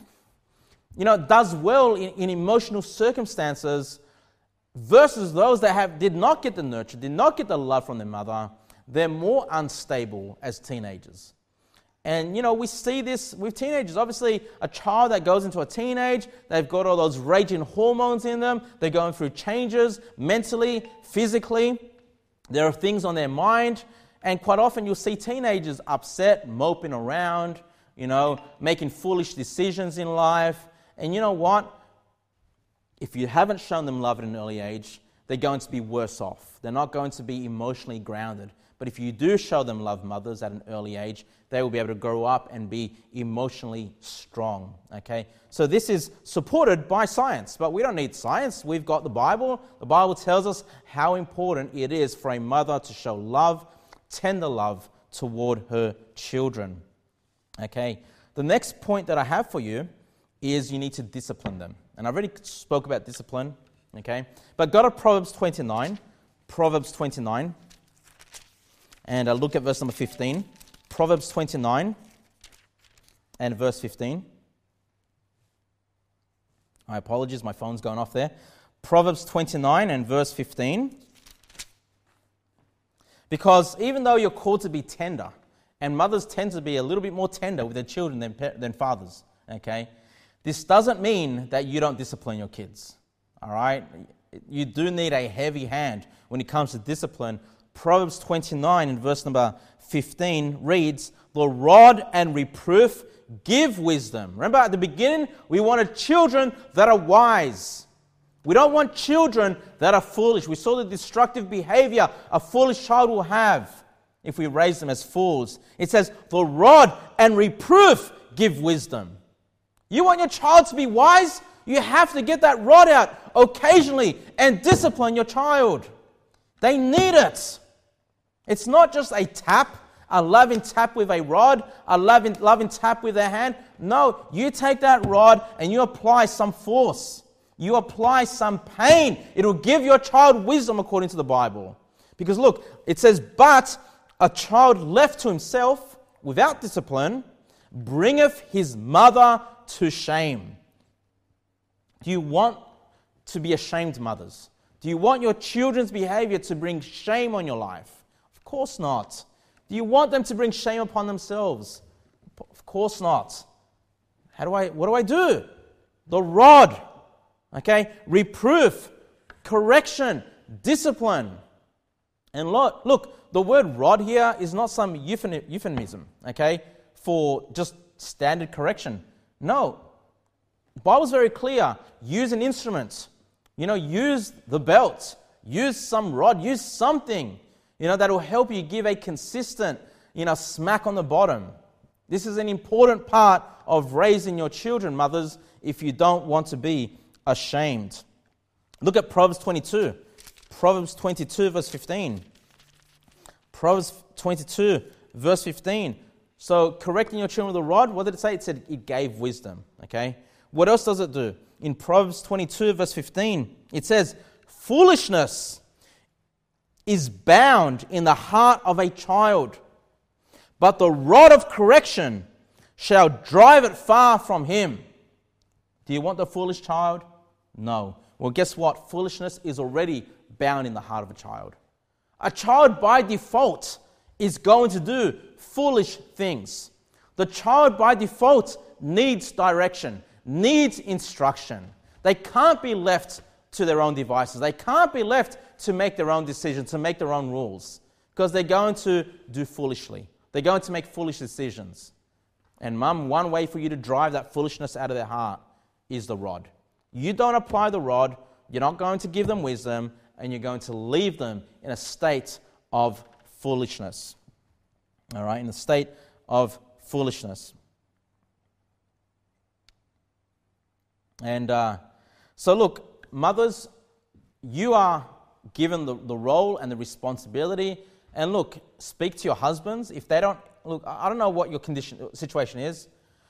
A: you know, does well in, in emotional circumstances versus those that have did not get the nurture, did not get the love from their mother. They're more unstable as teenagers. And, you know, we see this with teenagers. Obviously, a child that goes into a teenage, they've got all those raging hormones in them. They're going through changes mentally, physically. There are things on their mind. And quite often you'll see teenagers upset, moping around, you know, making foolish decisions in life. And you know what? If you haven't shown them love at an early age, they're going to be worse off. They're not going to be emotionally grounded. But if you do show them love, mothers, at an early age, they will be able to grow up and be emotionally strong. Okay? So this is supported by science. But we don't need science. We've got the Bible. The Bible tells us how important it is for a mother to show love, tender love, toward her children. Okay? The next point that I have for you is you need to discipline them. And I already spoke about discipline, okay? But go to Proverbs twenty-nine, Proverbs twenty-nine, and uh, look at verse number fifteen. Proverbs twenty-nine and verse fifteen. I apologize, my phone's going off there. Proverbs twenty-nine and verse fifteen. Because even though you're called to be tender, and mothers tend to be a little bit more tender with their children than, than fathers, okay? This doesn't mean that you don't discipline your kids, all right? You do need a heavy hand when it comes to discipline. Proverbs twenty-nine in verse number fifteen reads, the rod and reproof give wisdom. Remember at the beginning, we wanted children that are wise. We don't want children that are foolish. We saw the destructive behavior a foolish child will have if we raise them as fools. It says, the rod and reproof give wisdom. You want your child to be wise? You have to get that rod out occasionally and discipline your child. They need it. It's not just a tap, a loving tap with a rod, a loving, loving tap with a hand. No, you take that rod and you apply some force. You apply some pain. It'll give your child wisdom according to the Bible. Because look, it says, but a child left to himself without discipline bringeth his mother to shame. Do you want to be ashamed, mothers? Do you want your children's behavior to bring shame on your life? Of course not. Do you want them to bring shame upon themselves? Of course not. How do I, what do I do? The rod, okay? Reproof, correction, discipline. And look, look, the word rod here is not some euphemism, okay, for just standard correction. No. The Bible's very clear. Use an instrument. You know, use the belt. Use some rod. Use something, you know, that will help you give a consistent, you know, smack on the bottom. This is an important part of raising your children, mothers, if you don't want to be ashamed. Look at Proverbs twenty-two. Proverbs twenty-two, verse fifteen. Proverbs twenty-two, verse fifteen. So, correcting your children with a rod, what did it say? It said it gave wisdom, okay? What else does it do? In Proverbs twenty-two, verse fifteen, it says, foolishness is bound in the heart of a child, but the rod of correction shall drive it far from him. Do you want the foolish child? No. Well, guess what? Foolishness is already bound in the heart of a child. A child by default is going to do foolish things. The child by default needs direction, needs instruction. They can't be left to their own devices. They can't be left to make their own decisions, to make their own rules, because they're going to do foolishly. They're going to make foolish decisions. And mum, one way for you to drive that foolishness out of their heart is the rod. You don't apply the rod, you're not going to give them wisdom, and you're going to leave them in a state of foolishness. All right, in a state of foolishness. And uh, so look, mothers, you are given the, the role and the responsibility. And look, speak to your husbands. If they don't, look, I don't know what your condition situation is.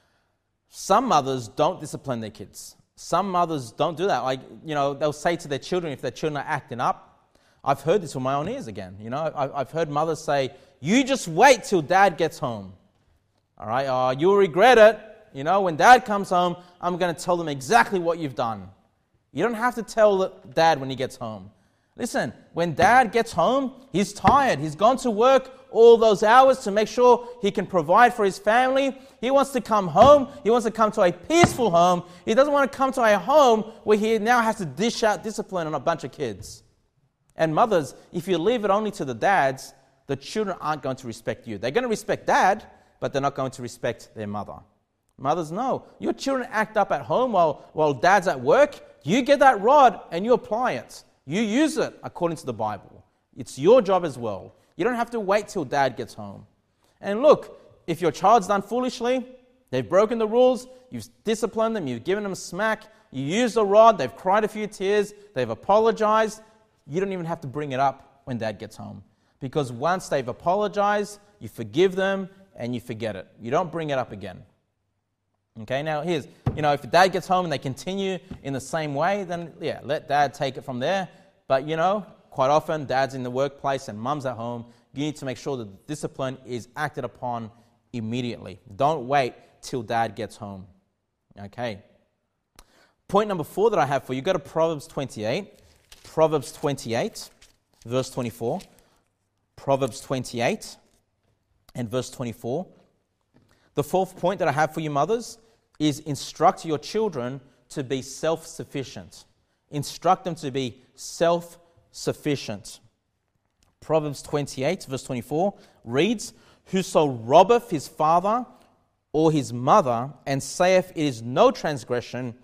A: Some mothers don't discipline their kids. Some mothers don't do that. Like, you know, they'll say to their children if their children are acting up. I've heard this with my own ears again. You know, I've heard mothers say, you just wait till dad gets home. All right, uh, you'll regret it. You know, when dad comes home, I'm going to tell them exactly what you've done. You don't have to tell dad when he gets home. Listen, when dad gets home, he's tired. He's gone to work all those hours to make sure he can provide for his family. He wants to come home. He wants to come to a peaceful home. He doesn't want to come to a home where he now has to dish out discipline on a bunch of kids. And mothers, if you leave it only to the dads, the children aren't going to respect you. They're going to respect dad, but they're not going to respect their mother. Mothers, no. Your children act up at home while, while dad's at work. You get that rod and you apply it. You use it according to the Bible. It's your job as well. You don't have to wait till dad gets home. And look, if your child's done foolishly, they've broken the rules, you've disciplined them, you've given them a smack, you use the rod, they've cried a few tears, they've apologized, you don't even have to bring it up when dad gets home. Because once they've apologized, you forgive them and you forget it. You don't bring it up again. Okay, now here's, you know, if dad gets home and they continue in the same way, then yeah, let dad take it from there. But, you know, quite often dad's in the workplace and mum's at home. You need to make sure that the discipline is acted upon immediately. Don't wait till dad gets home. Okay. Point number four that I have for you, go to Proverbs twenty-eight. Proverbs twenty-eight, verse twenty-four. Proverbs twenty-eight and verse twenty-four. The fourth point that I have for you, mothers, is instruct your children to be self-sufficient. Instruct them to be self-sufficient. Proverbs twenty-eight, verse twenty-four reads, whoso robbeth his father or his mother, and saith it is no transgression,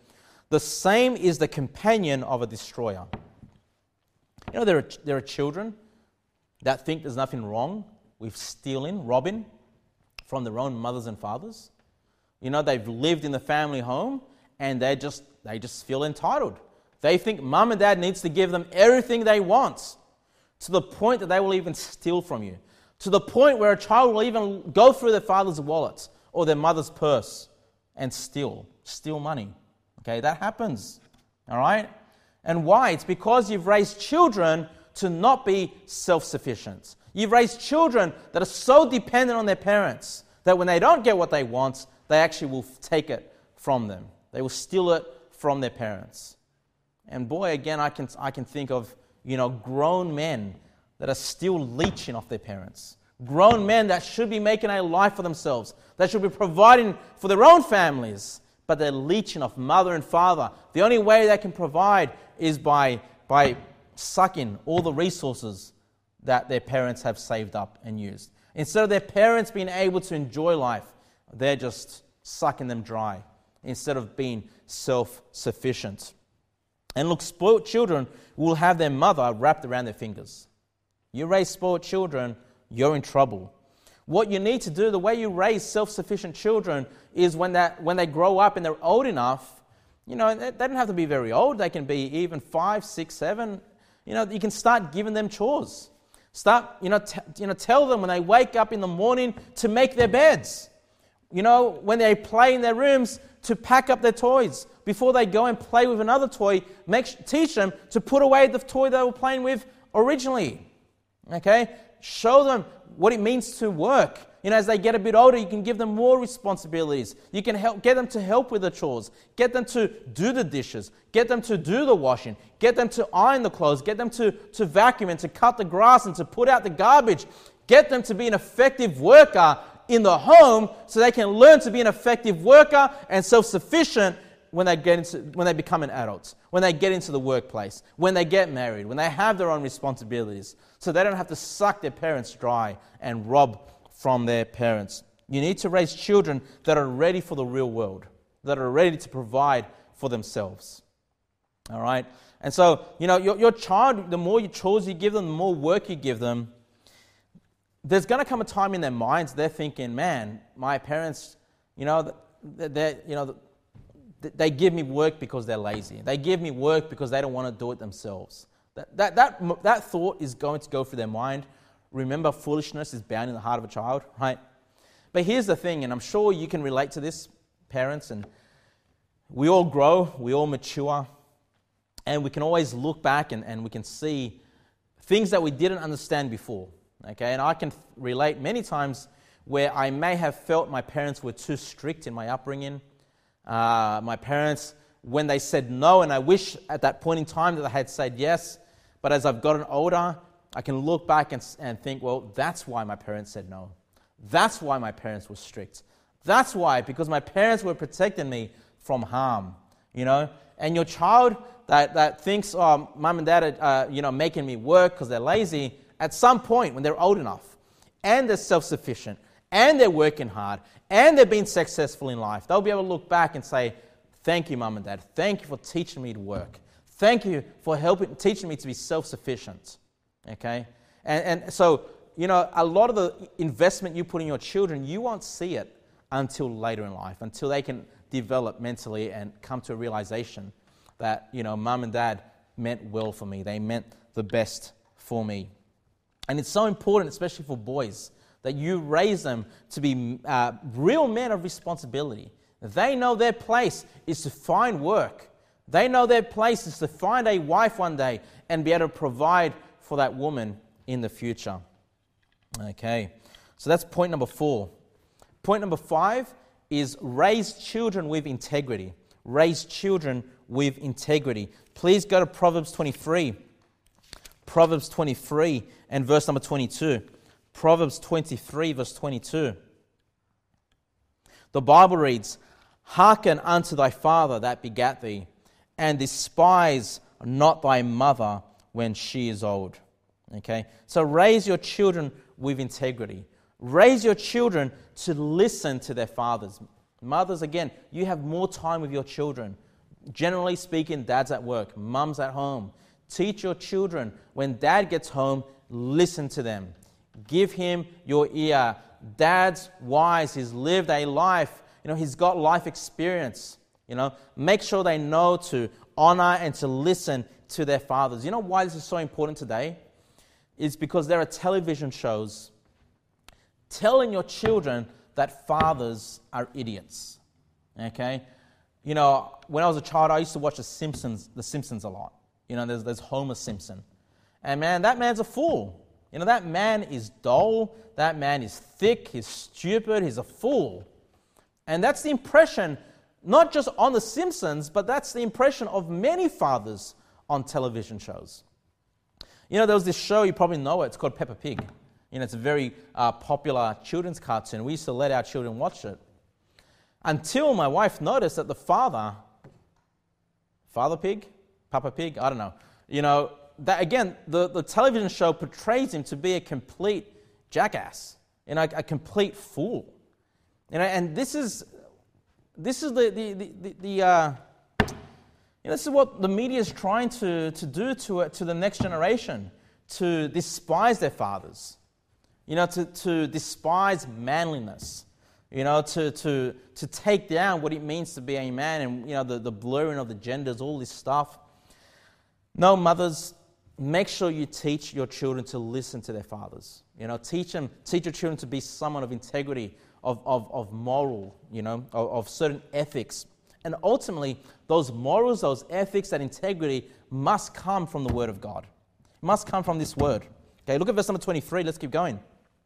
A: The same is the companion of a destroyer. You know, there are, there are children that think there's nothing wrong with stealing, robbing from their own mothers and fathers. You know, they've lived in the family home and they just they just feel entitled. They think mum and dad needs to give them everything they want, to the point that they will even steal from you, to the point where a child will even go through their father's wallet or their mother's purse and steal, steal money. Okay, that happens, all right? And why? It's because you've raised children to not be self-sufficient. You've raised children that are so dependent on their parents that when they don't get what they want, they actually will take it from them. They will steal it from their parents. And boy, again, I can I can think of, you know, grown men that are still leeching off their parents. Grown men that should be making a life for themselves, that should be providing for their own families, but they're leeching off mother and father. The only way they can provide is by, by sucking all the resources that their parents have saved up and used. Instead of their parents being able to enjoy life, they're just sucking them dry instead of being self-sufficient. And look, spoiled children will have their mother wrapped around their fingers. You raise spoiled children, you're in trouble. What you need to do, the way you raise self-sufficient children, is when that when they grow up and they're old enough, you know, they don't have to be very old. They can be even five, six, seven. You know, you can start giving them chores. Start, you know, t- you know, tell them when they wake up in the morning to make their beds. You know, when they play in their rooms, to pack up their toys. Before they go and play with another toy, make teach them to put away the toy they were playing with originally. Okay? Show them what it means to work. You know, as they get a bit older, you can give them more responsibilities. You can help get them to help with the chores. Get them to do the dishes. Get them to do the washing. Get them to iron the clothes. Get them to, to vacuum and to cut the grass and to put out the garbage. Get them to be an effective worker in the home so they can learn to be an effective worker and self-sufficient when they get into when they become an adult, when they get into the workplace, when they get married, when they have their own responsibilities, so they don't have to suck their parents dry and rob from their parents. You need to raise children that are ready for the real world, that are ready to provide for themselves. All right? And so, you know, your, your child, the more chores you give them, the more work you give them, there's going to come a time in their minds they're thinking, man, my parents, you know, they you know, they give me work because they're lazy. They give me work because they don't want to do it themselves. That, that, that, that thought is going to go through their mind. Remember, foolishness is bound in the heart of a child, right? But here's the thing, and I'm sure you can relate to this, parents, and we all grow, we all mature, and we can always look back and, and we can see things that we didn't understand before, okay? And I can relate many times where I may have felt my parents were too strict in my upbringing. Uh, my parents, when they said no, and I wish at that point in time that I had said yes, but as I've gotten older, I can look back and, and think, well, that's why my parents said no. That's why my parents were strict. That's why, because my parents were protecting me from harm, you know. And your child that, that thinks, oh, mum and dad are, uh, you know, making me work because they're lazy, at some point when they're old enough and they're self-sufficient and they're working hard and they've been successful in life, they'll be able to look back and say, thank you, mum and dad. Thank you for teaching me to work. Thank you for helping, teaching me to be self-sufficient. Okay? And, and so, you know, a lot of the investment you put in your children, you won't see it until later in life, until they can develop mentally and come to a realization that, you know, mum and dad meant well for me. They meant the best for me. And it's so important, especially for boys, that you raise them to be uh, real men of responsibility. They know their place is to find work. They know their place is to find a wife one day and be able to provide for that woman in the future. Okay, so that's point number four. Point number five is raise children with integrity. Raise children with integrity. Please go to Proverbs twenty-three. Proverbs twenty-three and verse number twenty-two. Proverbs twenty-three, verse twenty-two. The Bible reads, "Hearken unto thy father that begat thee, and despise not thy mother when she is old." Okay? So raise your children with integrity. Raise your children to listen to their fathers. Mothers, again, you have more time with your children. Generally speaking, dad's at work, mum's at home. Teach your children, when dad gets home, listen to them. Give him your ear. Dad's wise. He's lived a life. You know, he's got life experience. You know, make sure they know to honor and to listen to their fathers. You know why this is so important today? It's because there are television shows telling your children that fathers are idiots. Okay? You know, when I was a child, I used to watch The Simpsons, The Simpsons a lot. You know, there's, there's Homer Simpson. And man, that man's a fool. You know, that man is dull. That man is thick. He's stupid. He's a fool. And that's the impression, not just on The Simpsons, but that's the impression of many fathers on television shows. You know, there was this show, you probably know it, it's called Peppa Pig. You know, it's a very uh, popular children's cartoon. We used to let our children watch it. Until my wife noticed that the father, Father Pig? Papa Pig? I don't know. You know, that again, the, the television show portrays him to be a complete jackass, you know, a, a complete fool. You know, and this is this is the the the, the, the uh, you know, this is what the media is trying to, to do to uh, to the next generation, to despise their fathers, you know, to, to despise manliness, you know, to to to take down what it means to be a man, and you know, the, the blurring of the genders, all this stuff. No, mothers, make sure you teach your children to listen to their fathers. You know, teach them, teach your children to be someone of integrity, of, of, of moral, you know, of, of certain ethics. And ultimately, those morals, those ethics, that integrity must come from the Word of God. It must come from this Word. Okay, look at verse number twenty-three. Let's keep going.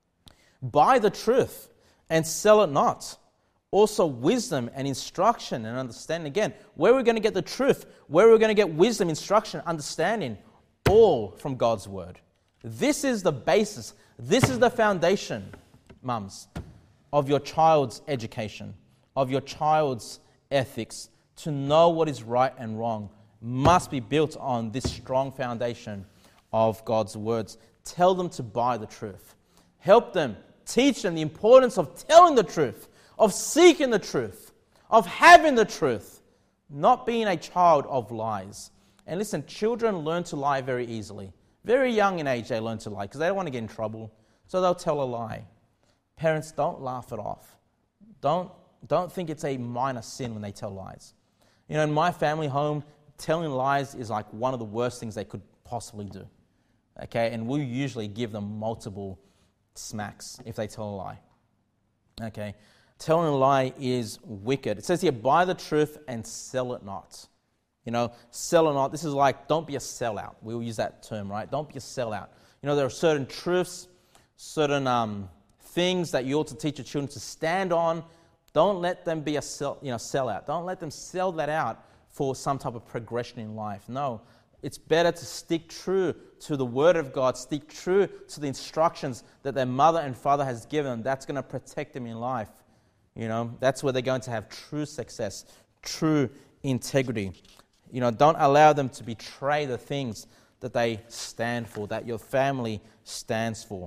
A: Buy the truth and sell it not. Also wisdom and instruction and understanding. Again, where are we going to get the truth? Where are we going to get wisdom, instruction, understanding? All from God's Word. This is the basis. This is the foundation, mums, of your child's education, of your child's ethics. To know what is right and wrong must be built on this strong foundation of God's words. Tell them to buy the truth. Help them, teach them the importance of telling the truth, of seeking the truth, of having the truth, not being a child of lies. And listen, children learn to lie very easily. Very young in age, they learn to lie because they don't want to get in trouble. So they'll tell a lie. Parents, don't laugh it off. Don't, don't think it's a minor sin when they tell lies. You know, in my family home, telling lies is like one of the worst things they could possibly do. Okay, and we usually give them multiple smacks if they tell a lie. Okay, telling a lie is wicked. It says here, buy the truth and sell it not. You know, sell or not, this is like, don't be a sellout. We'll use that term, right? Don't be a sellout. You know, there are certain truths, certain um, things that you ought to teach your children to stand on. Don't let them be a sell, you know, sellout. Don't let them sell that out for some type of progression in life. No, it's better to stick true to the Word of God, stick true to the instructions that their mother and father has given them. That's going to protect them in life. You know, that's where they're going to have true success, true integrity. You know, don't allow them to betray the things that they stand for, that your family stands for.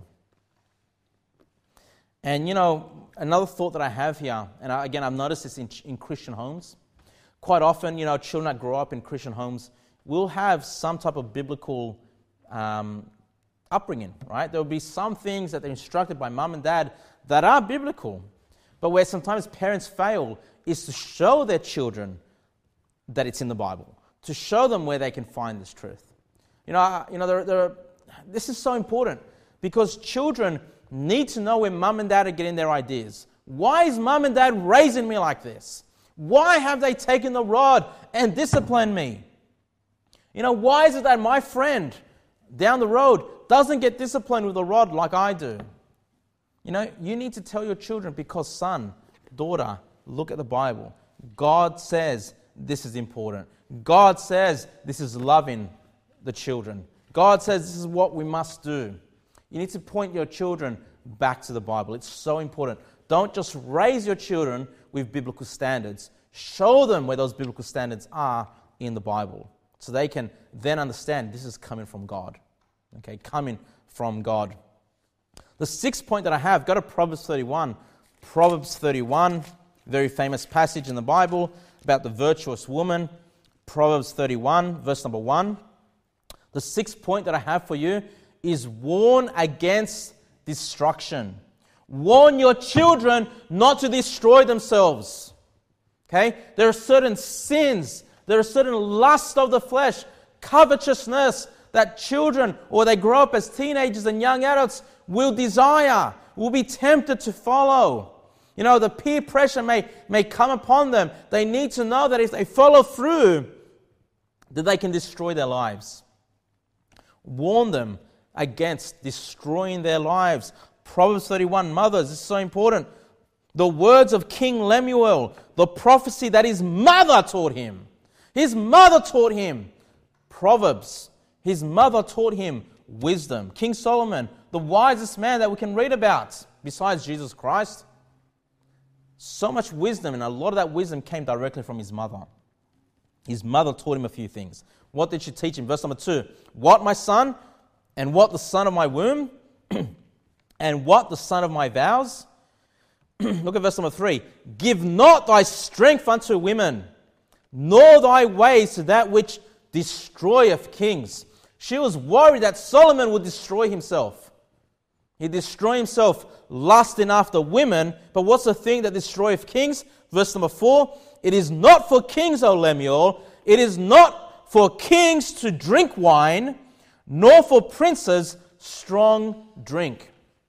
A: And, you know, another thought that I have here, and I, again, I've noticed this in, in Christian homes. Quite often, you know, children that grow up in Christian homes will have some type of biblical um, upbringing, right? There will be some things that they're instructed by mum and dad that are biblical. But where sometimes parents fail is to show their children that it's in the Bible, to show them where they can find this truth. You know, you know, there, there are, this is so important because children need to know where mum and dad are getting their ideas. Why is mum and dad raising me like this? Why have they taken the rod and disciplined me? You know, why is it that my friend down the road doesn't get disciplined with a rod like I do? You know, you need to tell your children because, son, daughter, look at the Bible. God says this is important. God says this is loving the children. God says this is what we must do. You need to point your children back to the Bible. It's so important. Don't just raise your children with biblical standards. Show them where those biblical standards are in the Bible so they can then understand this is coming from God. Okay, coming from God. The sixth point that I have, go to Proverbs thirty-one. Proverbs thirty-one, very famous passage in the Bible about the virtuous woman. Proverbs thirty-one, verse number one. The sixth point that I have for you is warn against destruction. Warn your children not to destroy themselves. Okay? There are certain sins, there are certain lusts of the flesh, covetousness that children, or they grow up as teenagers and young adults, will desire, will be tempted to follow. You know, the peer pressure may, may come upon them. They need to know that if they follow through, that they can destroy their lives. Warn them against destroying their lives. Proverbs thirty-one, mothers, this is so important. The words of King Lemuel, the prophecy that his mother taught him. His mother taught him Proverbs. His mother taught him wisdom. King Solomon, the wisest man that we can read about besides Jesus Christ. So much wisdom, and a lot of that wisdom came directly from his mother. His mother taught him a few things. What did she teach him? Verse number two. What, my son, and what the son of my womb, and what the son of my vows? Look at verse number three. Give not thy strength unto women, nor thy ways to that which destroyeth kings. She was worried that Solomon would destroy himself. He'd destroy himself lusting after women. But what's the thing that destroyeth kings? Verse number four. It is not for kings, O Lemuel, it is not for kings to drink wine, nor for princes strong drink.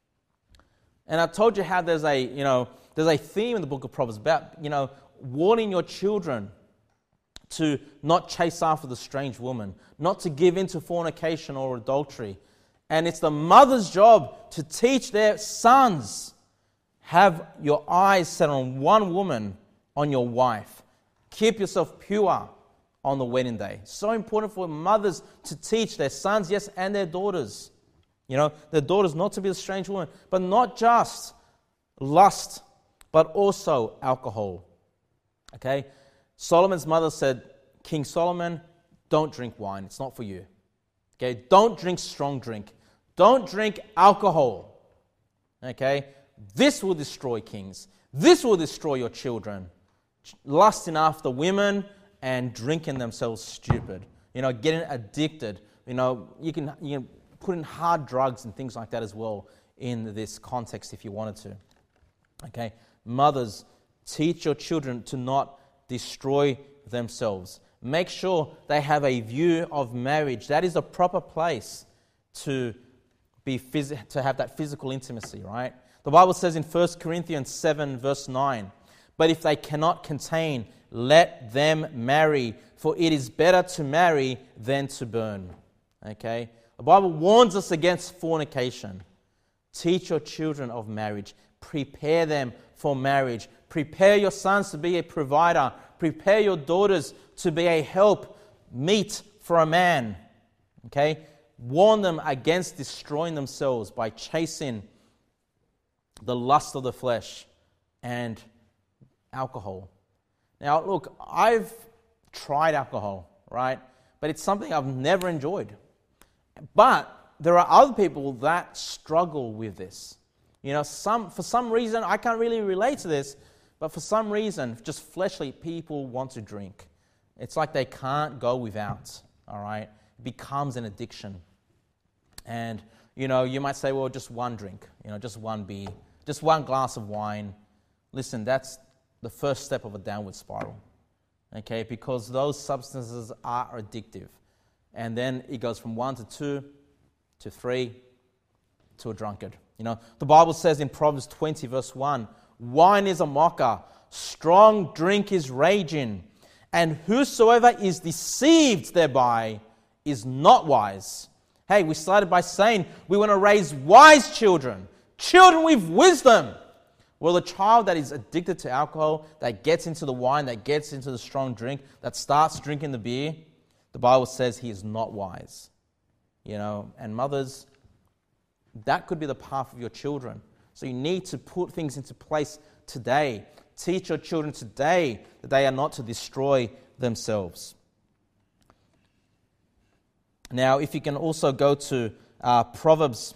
A: And I told you how there's a, you know, there's a theme in the book of Proverbs about, you know, warning your children to not chase after the strange woman, not to give in to fornication or adultery. And it's the mother's job to teach their sons, have your eyes set on one woman, on your wife. Keep yourself pure on the wedding day. So important for mothers to teach their sons, yes, and their daughters. You know, their daughters not to be a strange woman, but not just lust, but also alcohol. Okay? Solomon's mother said, King Solomon, don't drink wine. It's not for you. Okay? Don't drink strong drink. Don't drink alcohol. Okay? This will destroy kings. This will destroy your children. Lusting after women and drinking themselves stupid. You know, getting addicted. You know, you can, you can put in hard drugs and things like that as well in this context if you wanted to. Okay? Mothers, teach your children to not destroy themselves. Make sure they have a view of marriage. That is a proper place to be phys- to have that physical intimacy, right? The Bible says in First Corinthians seven, verse nine, but if they cannot contain, let them marry, for it is better to marry than to burn. Okay? The Bible warns us against fornication. Teach your children of marriage. Prepare them for marriage. Prepare your sons to be a provider. Prepare your daughters to be a help, meet for a man. Okay? Warn them against destroying themselves by chasing the lust of the flesh and alcohol. Now, look, I've tried alcohol, right? But it's something I've never enjoyed. But there are other people that struggle with this. You know, some for some reason, I can't really relate to this, but for some reason, just fleshly people want to drink. It's like they can't go without, all right? It becomes an addiction. And, you know, you might say, well, just one drink, you know, just one beer, just one glass of wine. Listen, that's the first step of a downward spiral, okay? Because those substances are addictive. And then it goes from one to two, to three, to a drunkard. You know, the Bible says in Proverbs twenty, verse one, wine is a mocker, strong drink is raging, and whosoever is deceived thereby is not wise. Hey, we started by saying we want to raise wise children, children with wisdom. Well, the child that is addicted to alcohol, that gets into the wine, that gets into the strong drink, that starts drinking the beer, the Bible says he is not wise. You know, and mothers, that could be the path of your children. So you need to put things into place today. Teach your children today that they are not to destroy themselves. Now, if you can also go to uh, Proverbs,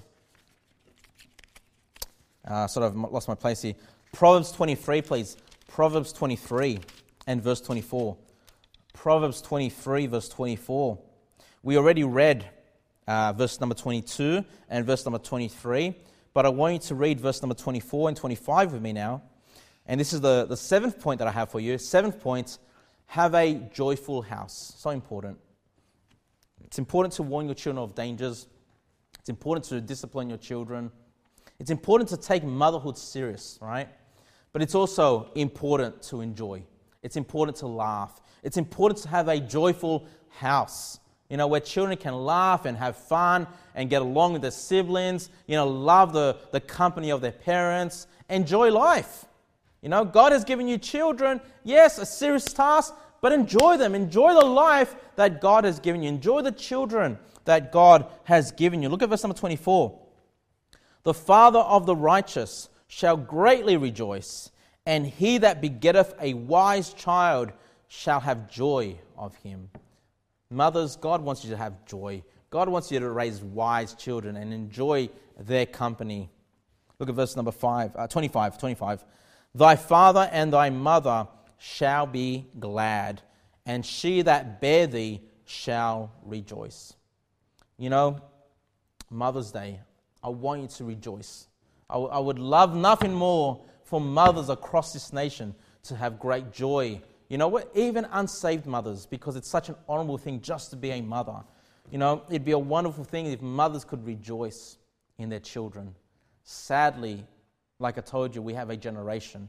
A: uh, sort of lost my place here. Proverbs twenty-three, please. Proverbs twenty-three and verse twenty-four. Proverbs twenty-three, verse twenty-four. We already read uh, verse number twenty-two and verse number twenty-three, but I want you to read verse number twenty-four and twenty-five with me now. And this is the, the seventh point that I have for you. Seventh point, have a joyful house. So important. It's important to warn your children of dangers. It's important to discipline your children. It's important to take motherhood serious, right? But it's also important to enjoy. It's important to laugh. It's important to have a joyful house, you know, where children can laugh and have fun and get along with their siblings, you know, love the, the company of their parents, enjoy life. You know, God has given you children, yes, a serious task, but enjoy them. Enjoy the life that God has given you. Enjoy the children that God has given you. Look at verse number twenty-four. The father of the righteous shall greatly rejoice, and he that begetteth a wise child shall have joy of him. Mothers, God wants you to have joy. God wants you to raise wise children and enjoy their company. Look at verse number five, uh, twenty-five, twenty-five. Thy father and thy mother shall be glad, and she that bare thee shall rejoice. You know, Mother's Day, I want you to rejoice. I, w- I would love nothing more for mothers across this nation to have great joy. You know what? Even unsaved mothers, because it's such an honorable thing just to be a mother. You know, it'd be a wonderful thing if mothers could rejoice in their children. Sadly, like I told you, we have a generation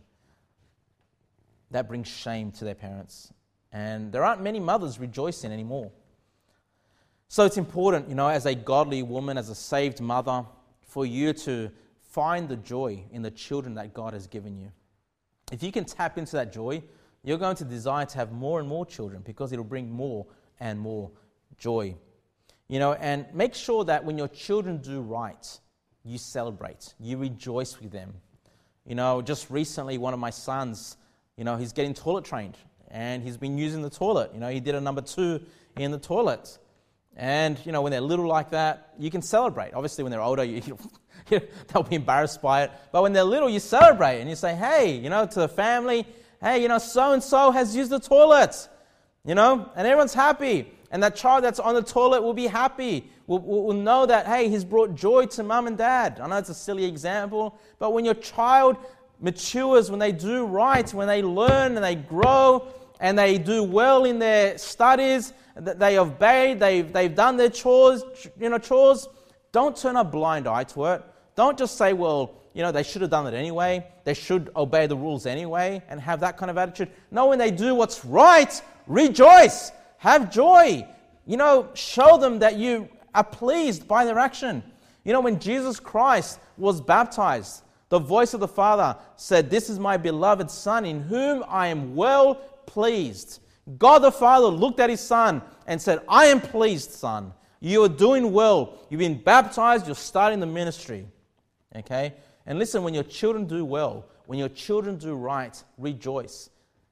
A: that brings shame to their parents. And there aren't many mothers rejoicing anymore. So it's important, you know, as a godly woman, as a saved mother, for you to find the joy in the children that God has given you. If you can tap into that joy, you're going to desire to have more and more children because it'll bring more and more joy. You know, and make sure that when your children do right, you celebrate, you rejoice with them. You know, just recently, one of my sons, you know, he's getting toilet trained and he's been using the toilet. You know, he did a number two in the toilet. And, you know, when they're little like that, you can celebrate. Obviously, when they're older, you, you, they'll be embarrassed by it. But when they're little, you celebrate and you say, hey, you know, to the family, hey, you know, so-and-so has used the toilet, you know, and everyone's happy. And that child that's on the toilet will be happy. Will will know that, hey, he's brought joy to mum and dad. I know it's a silly example, but when your child matures, when they do right, when they learn and they grow and they do well in their studies, they obey, they've, they've done their chores, you know, chores, don't turn a blind eye to it. Don't just say, well, you know, they should have done it anyway. They should obey the rules anyway and have that kind of attitude. No, when they do what's right, rejoice. Have joy. You know, show them that you are pleased by their action. You know, when Jesus Christ was baptized, the voice of the Father said, this is my beloved Son in whom I am well pleased. God the Father looked at his Son and said, I am pleased, Son. You are doing well. You've been baptized. You're starting the ministry. Okay? And listen, when your children do well, when your children do right, rejoice.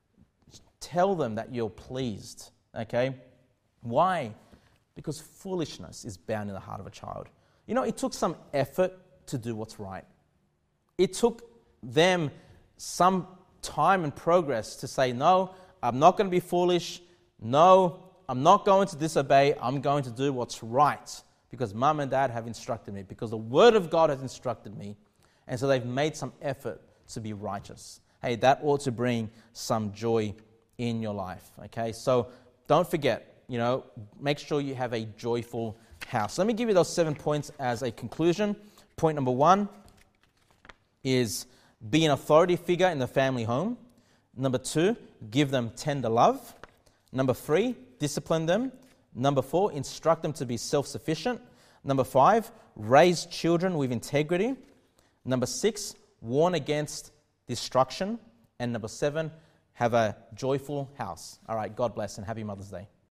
A: Tell them that you're pleased. Okay? Why? Because foolishness is bound in the heart of a child. You know, it took some effort to do what's right. It took them some time and progress to say, no, I'm not going to be foolish. No, I'm not going to disobey. I'm going to do what's right because mum and dad have instructed me, because the word of God has instructed me. And so they've made some effort to be righteous. Hey, that ought to bring some joy in your life. Okay, so don't forget, you know, make sure you have a joyful house. Let me give you those seven points as a conclusion. Point number one is be an authority figure in the family home. Number two, give them tender love. Number three, discipline them. Number four, instruct them to be self-sufficient. Number five, raise children with integrity. Number six, warn against destruction. And number seven, have a joyful house. All right, God bless and happy Mother's Day.